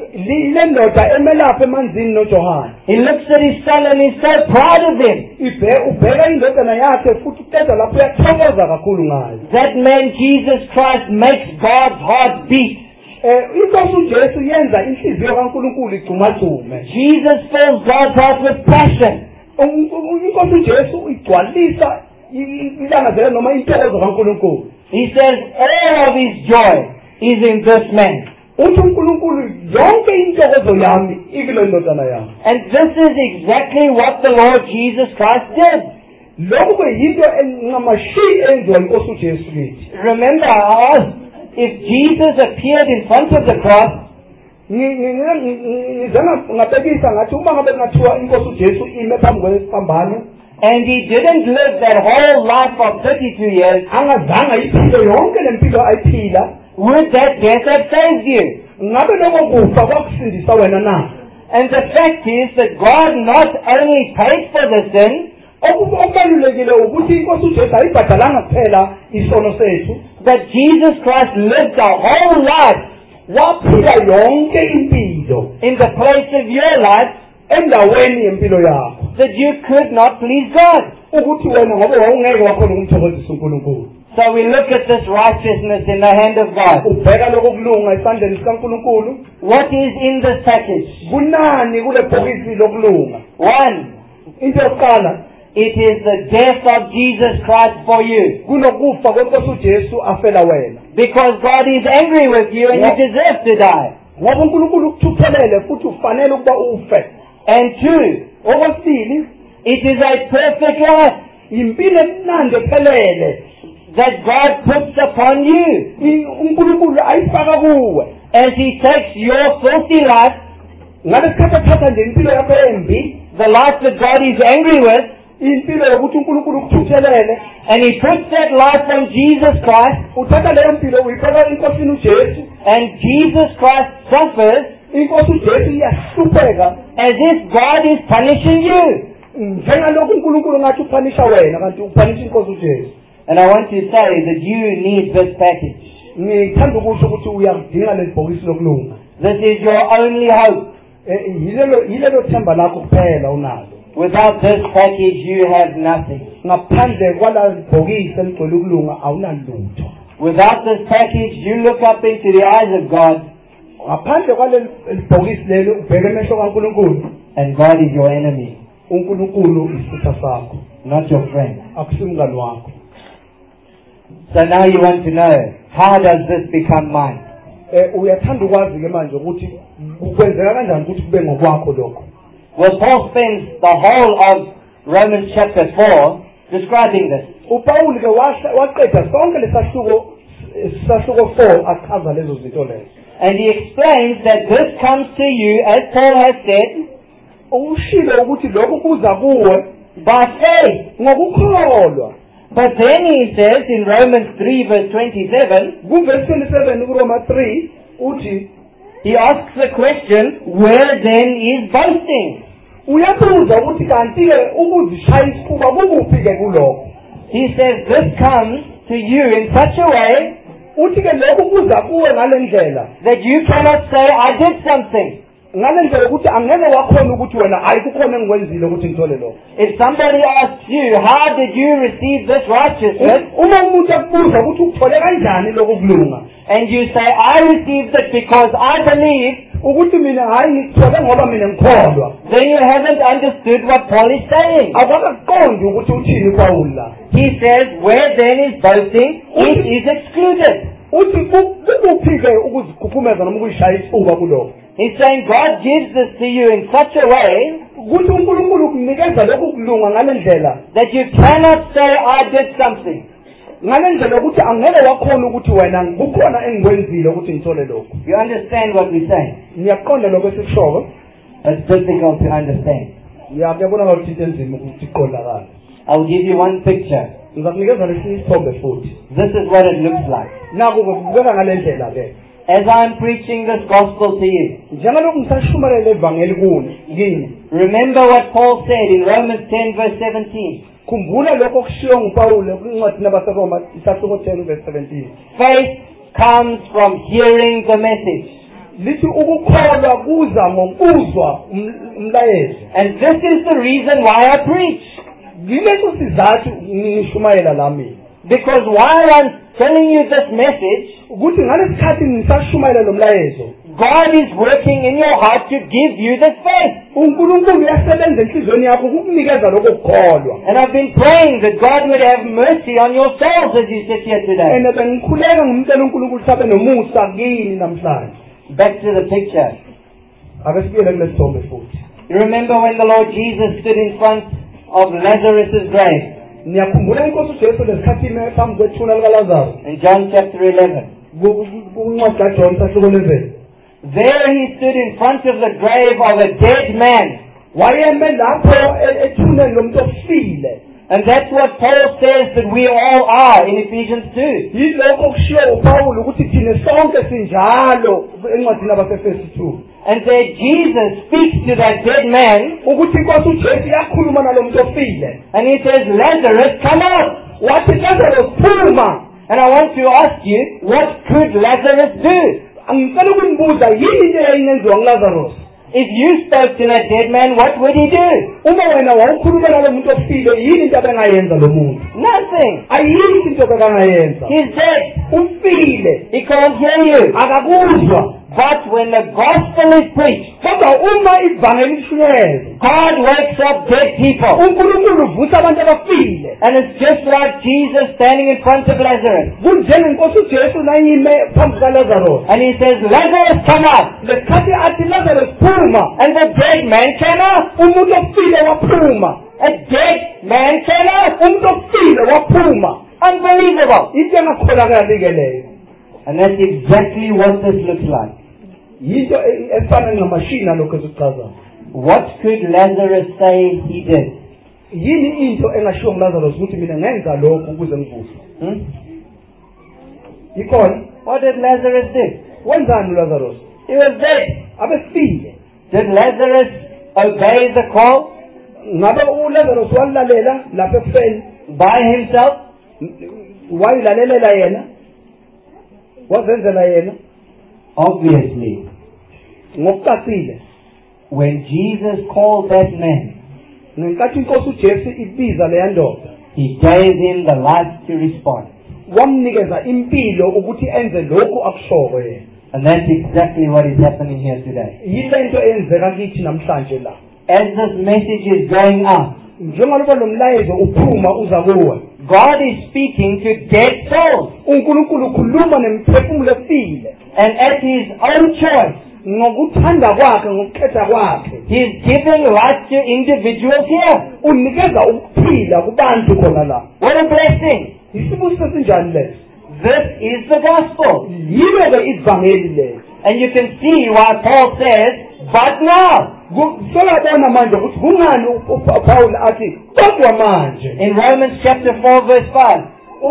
li- le ndoda emelapha emanzini noJohane He looks at his son and he's so proud of him. Ibe- ubheka indodana yakhe futhi uqeda lapho uyathokoza kakhulu ngayo. That man, Jesus Christ, makes God's heart beat. Eh inkosi uJesu yenza inhliziyo kaNkulunkulu igcumadume. Jesus fills God's heart with passion. Um- um- Inkosi uJesu igcwalisa i- i- ilangazela noma intokozo kaNkulunkulu. He says all of his joy is in this man. Uthi uNkulunkulu yonke intokozo yami ikule ndodana yami. And this is exactly what the Lord Jesus Christ did. Lokho yinto engamashi enziwa inkosi uJesu kithi. Remember, I asked, if Jesus appeared in front of the cross, ngizana ngabekisa ngathi uma ngabe ngathiwa inkosi uJesu ime phambi kwesambano and he didn't live that whole life of thirty-two years, angazange ayiphile yonke lempilo ayiphila would that death have saved you? ngabe lokho kufa kwakusindisa wena na? And the fact is that God not only paid for the sin, okubalulekile ukuthi inkosi uJesu ayibhadalanga kuphela isono sethu, but Jesus Christ lived a whole life waphila yonke impilo in the place of your life endaweni yempilo yakho that you could not please God. ukuthi wena ngoba wawungeke wakhona ukumthokozisa uNkulunkulu. So we look at this righteousness in the hand of God. Ubheka lokho kulunga esandleni sikaNkulunkulu. What is in this package? Kunani kule bhokisi lokulunga? One, Into yokuqala it is the death of Jesus Christ for you. kunokufa kwenkosi uJesu afela wena. Because God is angry with you and you deserve to die. Ngoba uNkulunkulu ukuthuphelele futhi ufanele ukuba ufe. And two, Okwesibili, it is a perfect life impilo emnandi ephelele that God puts upon you I- uNkulunkulu ayifaka kuwe. as He takes your filthy life, Ngalesikhathi athatha nje impilo yakho embi, the life that God is angry with, impilo yokuthi uNkulunkulu ukuthuthelele, and He puts that life on Jesus Christ, uthatha leyo mpilo uyifaka enkosini uJesu. and Jesus Christ suffers Inkosi uJesu iyahlupheka as if God is punishing you. njengalokhu uNkulunkulu ngathi uphanisha wena kanti uphanisha inkosi uJesu. And I want to say that you need this package. Ngithanda ukusho ukuthi uyadinga leli bhokisi lokulunga. This is your only hope. Eh, yilelo yilelo themba lakho kuphela unalo. Without this package, you have nothing. Ngaphandle kwala bhokisi eligcwele ukulunga awunalutho. Without this package, you look up into the eyes of God, Ngaphandle kwaleli bhokisi lelo ubheke emehlo kaNkulunkulu, and God is your enemy, uNkulunkulu isitha sakho, not your friend. akusimngani wakho. So now you want to know, how does this become mine? Eh uyathanda ukwazi ke manje ukuthi kwenzeka kanjani ukuthi kube ngokwakho lokho. Well, Paul spends the whole of Romans chapter four describing this. uPaul ke wahla- waqeda sonke lesahluko sahluko four achaza lezo zinto lezo. And he explains that this comes to you, as Paul has said, Ushilo ukuthi lokho kuza kuwe by faith. ngokukholwa. But then he says in Romans three verse twenty-seven, Kuverse twenty-seven kuRoma three uthi he asks the question, where then is boasting? uyabuza ukuthi kanti ke ukuzishaya isifuba kukuphi ke kulokho. He says this comes to you in such a way Uthi ke lokho kuza kuwe ngalendlela that you cannot say, I did something. ngalendlela ukuthi angeke wakhona ukuthi wena ayikukhona engikwenzile ukuthi ngithole lokho. If somebody asks you, how did you receive this righteousness? Uma umuntu akubuza ukuthi uthole kanjani lokho kulunga, And you say, I received it because I believe, ukuthi mina hayi ngithole ngoba mina ngikholwa, then you haven't understood what Paul is saying. awukaqondi ukuthi uthini Paul la. He says, where then is boasting? It is excluded. Uthi kukuphi ke ukuzikhukhumeza noma ukuyishaya isifuba kulokho. He's saying God gives this to you in such a way Ukuthi uNkulunkulu ukunikeza lokho kulunga ngalendlela, that you cannot say, I did something. ngalendlela ukuthi angeke wakhona ukuthi wena kukhona engikwenzile ukuthi ngithole lokho. You understand what we're saying? Ngiyaqonda lokho esikushoyo. It's difficult to understand. Ngiyabona ukuthi into enzima ukuthi iqondakale. I'll give you one picture. Ngizakunikeza lesinye isithombe futhi. This is what it looks like. Naku kubukeka ngalendlela ke. As I'm preaching this gospel to you, Njengalokhu ngisashumayela evangeli kuni kini. remember what Paul said in Romans ten verse seventeen. Khumbula lokho kushiwo nguPaul kwincwadi yabaseRoma isahluko ten verse seventeen. Faith comes from hearing the message. lithi ukukholwa kuza ngokuzwa um- umlayezo. And this is the reason why I preach. Yileso sizathu ngishumayela lami. Because while I'm telling you this message, Ukuthi ngalesikhathi ngisashumayela lo mlayezo, God is working in your heart to give you this faith. uNkulunkulu uyasebenza enhlizweni yakho ukukunikeza lokho kukholwa. And I've been praying that God would have mercy on your souls as you sit here today. And bengikhuleka ngumcela uNkulunkulu sabe nomusa kini namhlanje. Back to the picture. Ake sibuyele kulesithombe futhi. You remember when the Lord Jesus stood in front of Lazarus' grave Niyakhumbula inkosi uJesu lesikhathi ime phambi kwethuna likaLazaro. in John chapter eleven. Kuncwadi kaJohn sahluko eleven. There he stood in front of the grave of a dead man. Wayeme lapho ethuneni lomuntu ofile. And that's what Paul says that we all are in Ephesians two. Yilokho kushiwo uPawulu ukuthi thina sonke sinjalo encwadini yabaseFesu two. And that Jesus speaks to that dead man Ukuthi inkosi uJesu yakhuluma nalomuntu ofile. and he says, Lazarus, come out. Wathi Lazarus phuma. And I want to ask you, what could Lazarus do? Angicela ukunibuza yini into eyayingenziwa nguLazarus? If you spoke to that dead man, what would he do? Uma wena wawukhuluma nalomuntu ofile yini into abengayenza lo muntu? Nothing. Ayikho into abengayenza. He's dead. Ufile. He can't hear you. Akakuzwa. But when the gospel is preached, Kodwa uma ivangeli lishunyezwa, God wakes up dead people. uNkulunkulu uvusa abantu abafile. And it's just like Jesus standing in front of Lazarus. Kunjengenkosi uJesu nayime phambi kaLazarus. And he says, Lazarus, come out. Lesikhathi athi Lazarus phuma, And the dead man came out. umuntu ofile waphuma. A dead man came out. Umuntu ofile waphuma. Unbelievable. Into engakholakali-ke leyo. And that's exactly what this looks like. Yinto e- efana ngamashina lokho esikuchazayo. What could Lazarus say he did? Yini into engashiwo nguLazarus ukuthi mina ngenza lokho ukuze ngivuse? Hmm? Ikhona. What did Lazarus do? Wenzani uLazarus? He was dead. Abefile. Did Lazarus obey the call Ngabe uLazarus walalela lapha ekufeni? by himself? Wayilalelela yena? Wazenzela yena? Obviously. Ngokucacile. When Jesus called that man, Ngenkathi inkosi uJesu ibiza leya ndoda, he gave him the life to respond. wamnikeza impilo ukuthi enze lokhu akushoko yena. And that's exactly what is happening here today. Yilento eyenzeka kithi namhlanje la. As this message is going out, Njengoba lo mlayezo uphuma uza kuwe, God is speaking to dead souls. uNkulunkulu ukhuluma nemiphefumulo efile. And at his own choice, Ngokuthanda kwakhe, ngokukhetha kwakhe, he's giving life to individuals here. unikeza ukuphila kubantu khona la. What a blessing. Isibusiso sinjani leso? This is the gospel. Yilo-ke ivangeli leso. And you can see why Paul says, but now. Solabona manje ukuthi kungani uPaul athi kodwa manje. In Romans chapter four verse five,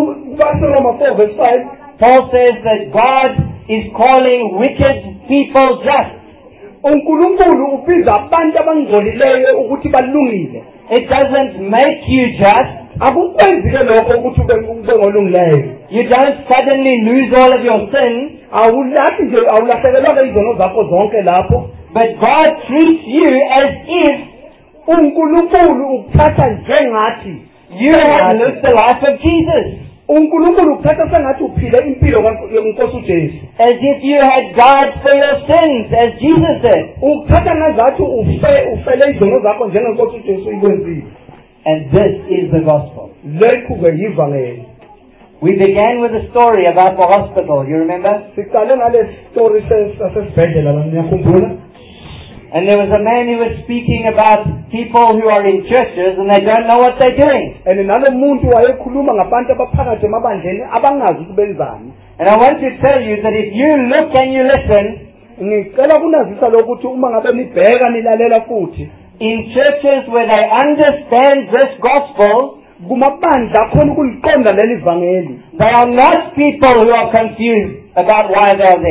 uRoma four verse five, Paul says that God is calling wicked people just. uNkulunkulu ubiza abantu abangcolileyo ukuthi balungile. It doesn't make you just. Akukwenzi-ke lokho ukuthi ube ube ngolungileyo. You don't suddenly lose all of your sins, Awulathi nje awulahlekelwa izono zakho zonke lapho. but God treats you as if uNkulunkulu ukuthatha njengathi you have lived the life of Jesus. uNkulunkulu ukuthatha sengathi uphile impilo kaNkosi uJesu. As if you had died for your sins, as Jesus did. Ukuthatha ngazathi ufe ufele izono zakho njengeNkosi uJesu ikwenzile. And this is the gospel. Lekhu-ke yivangeli. We began with a story about the hospital, you remember? Siqale ngale story sasesibhedlela niyakhumbula? And there was a man who was speaking about people who are in churches and they don't know what they're doing. And nalo muntu wayekhuluma ngabantu abaphakathi emabandleni abangazi ukubenzani. And I want to tell you that if you look and you listen, Ngicela kunazisa lokuthi uma ngabe nibheka nilalela futhi, in churches where they understand this gospel, kumabandla khona ukuliqonda leli vangeli. they are not people who are confused about why they are there.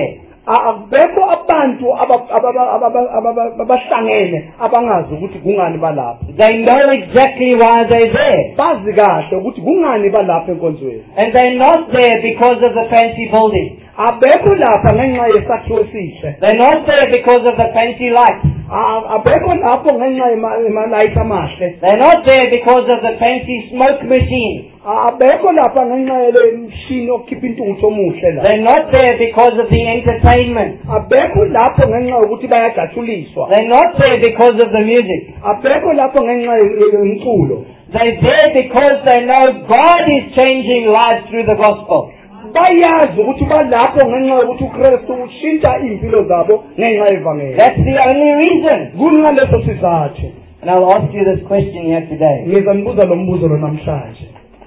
akubekho abantu aba- aba- aba- aba- abahlangene abangazi ukuthi kungani balapha. They know exactly why they're there. Bazi kahle ukuthi kungani balapha enkonzweni. And they're not there because of the fancy building. Abekho lapha ngenxa yesakhiwo esihle. They're not there because of the fancy lights. A- Abekho lapho ngenxa yema- yemalayithi amahle. They're not there because of the fancy smoke machine. A- Abekho lapha ngenxa yale mshini okhipha intuthu omuhle la. They're not there because of the entertainment. Abekho lapho ngenxa yokuthi bayajathuliswa. They're not there because of the music. Abekho lapho ngenxa yomculo. They're there because they know God is changing lives through the gospel. Bayazi ukuthi balapho ngenxa yokuthi uKristu ushintsha impilo zabo ngenxa yevangeli. That's the only reason. Kungaleso sizathu. And I'll ask you this question here today. Ngiza nibuza lo mbuzo lo namhlanje.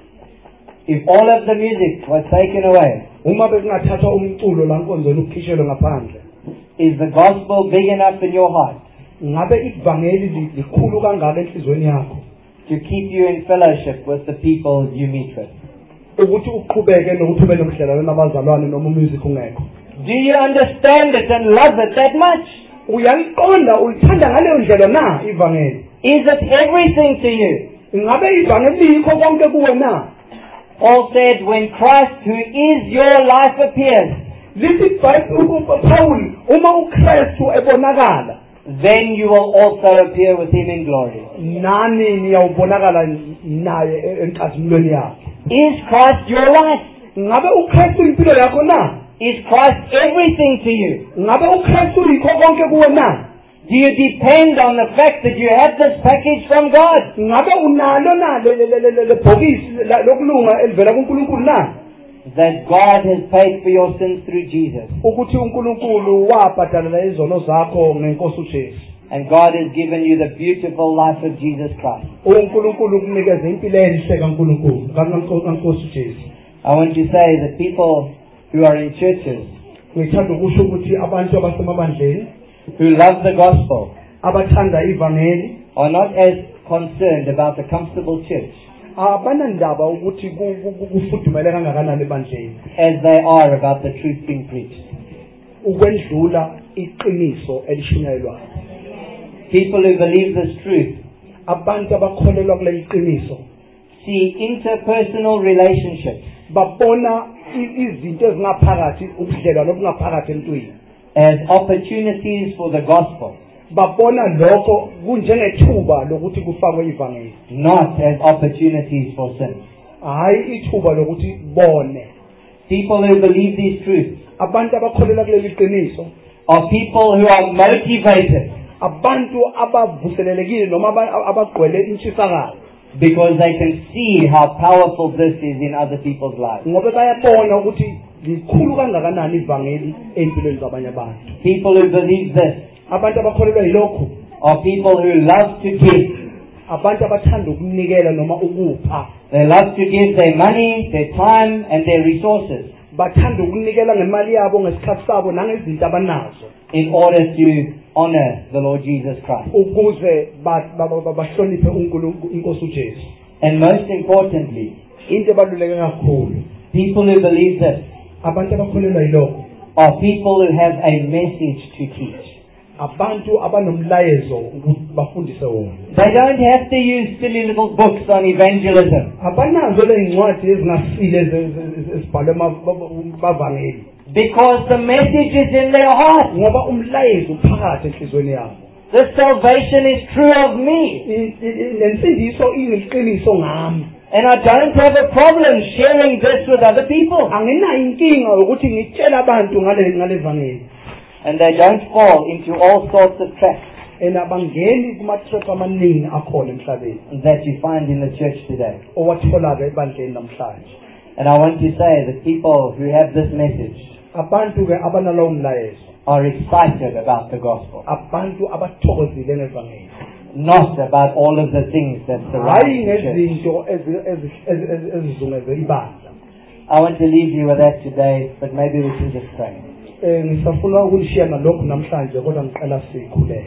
If all of the music was taken away, Uma bekungathathwa umculo la nkonzweni ukukhishelwe ngaphandle. is the gospel big enough in your heart Ngabe ivangeli li- likhulu kangaka enhlizweni yakho to keep you in fellowship with the people you meet with? ukuthi uqhubeke nokuthi ube nomdlelwane nabazalwane noma umusic ungekho. Do you understand it and love it that much? Uyaliqonda ulithanda ngaleyo ndlela na ivangeli? Is it everything to you? Ngabe ivangeli likho konke kuwe na? Paul said, when Christ, who is your life, appears, Lithi iBhayibheli Paul uma uKristu ebonakala then you will also appear with him in glory. nani niyawubonakala naye e- enkazimulweni yakhe. Is Christ your life? Ngabe uKristu impilo yakho na? Is Christ everything to you? Ngabe uKristu likho konke kuwe na? Do you depend on the fact that you have this package from God? Ngabe unalo na le le le le le bhokisi la- lokulunga elivela kuNkulunkulu na? That God has paid for your sins through Jesus. Ukuthi uNkulunkulu wabhadalela izono zakho ngenkosi uJesu. And God has given you the beautiful life of Jesus Christ. uNkulunkulu ukunikeza impilo enhle kaNkulunkulu kaNkosi uJesu. I want to say that people who are in churches, Ngithanda ukusho ukuthi abantu abasemabandleni who love the gospel, abathanda ivangeli are not as concerned about the comfortable church abanandaba ukuthi ku- ku- ku- kufudumele kangakanani ebandleni as they are about the truth being preached. ukwendlula iqiniso elishunyayelwayo. People who believe this truth Abantu abakholelwa kuleli qiniso see interpersonal relationships babona i- izinto ezingaphakathi ubudlelwano obungaphakathi emntwini. as opportunities for the gospel, Babona lokho kunjengethuba lokuthi kufakwe ivangeli, not as opportunities for sin. hayi ithuba lokuthi bone. People who believe these truths Abantu abakholelwa kuleli qiniso are people who are motivated abantu abavuselelekile noma aba- abagqwele intshisakalo because they can see how powerful this is in other people's lives. ngoba bayabona ukuthi likhulu kangakanani ivangeli empilweni zabanye abantu. People who believe this Abantu abakholelwa yilokhu are people who love to give. abantu abathanda ukunikela noma ukupha, They love to give their money, their time, and their resources bathanda ukunikela ngemali yabo ngesikhathi sabo nangezinto abanazo in order to honor the Lord Jesus Christ. ukuze ba- ba- ba- bahloniphe uNkulunkulu inkosi uJesu. And most importantly, Into ebaluleke kakhulu, people who believe this abantu abakholelwa yilokhu are people who have a message to teach. abantu abanomlayezo ukuthi bafundise wona. They don't have to use silly little books on evangelism. Abanazo le ncwadi ezingasile eze- eze- eze- ezibhalwe ma- ba- ba- bavangeli Because the message is in their heart. ngoba umlayezo uphakathi enhlizweni yabo. This salvation is true of me. I- i- i- Lensindiso iyiliqiniso ngami. And I don't have a problem sharing this with other people. Anginayo inkinga ukuthi ngitshela abantu ngale ngale vangeli. And they don't fall into all sorts of traps Enabangeni kuma-trap amaningi akhona emhlabeni that you find in the church today. owathola-ke ebandleni namhlanje. And I want to say that people who have this message Abantu-ke abanalowo mlayezo, are excited about the gospel, abantu abathokozile ngevangeli, not about all of the things that surround hayi the church. ngezinto ezi- ezi- ezi- ezi- ezizungeze ibandla. I want to leave you with that today, but maybe we can just pray. Eh, ngisafuna ukulishiya nalokhu namhlanje kodwa ngiqala sikhuleke.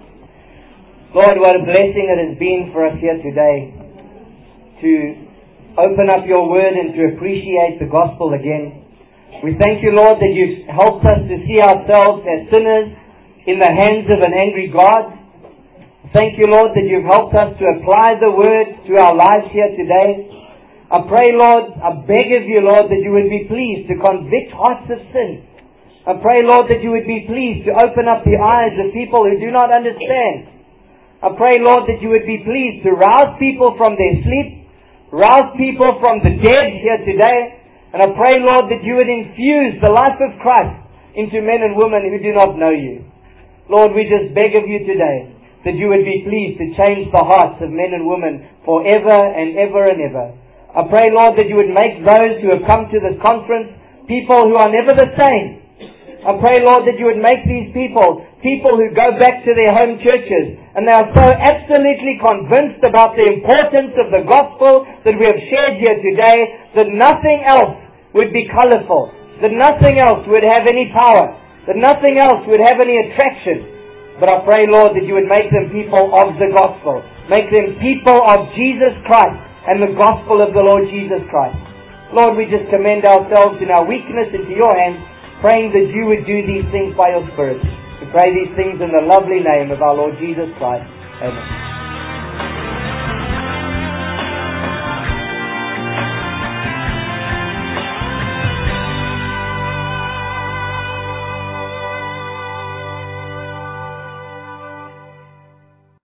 Lord, what a blessing it has been for us here today to open up your word and to appreciate the gospel again. We thank you, Lord, that you've helped us to see ourselves as sinners in the hands of an angry God. Thank you, Lord, that you've helped us to apply the word to our lives here today. I pray, Lord, I beg of you, Lord, that you would be pleased to convict hearts of sin. I pray, Lord, that you would be pleased to open up the eyes of people who do not understand. I pray, Lord, that you would be pleased to rouse people from their sleep, rouse people from the dead here today. And I pray, Lord, that you would infuse the life of Christ into men and women who do not know you. Lord, we just beg of you today that you would be pleased to change the hearts of men and women forever and ever and ever. I pray, Lord, that you would make those who have come to this conference people who are never the same. I pray, Lord, that you would make these people people who go back to their home churches and they are so absolutely convinced about the importance of the gospel that we have shared here today that nothing else would be colorful, that nothing else would have any power, that nothing else would have any attraction. But I pray, Lord, that you would make them people of the gospel, make them people of Jesus Christ and the gospel of the Lord Jesus Christ. Lord, we just commend ourselves in our weakness into your hands, praying that you would do these things by your Spirit. We pray these things in the lovely name of our Lord Jesus Christ. Amen.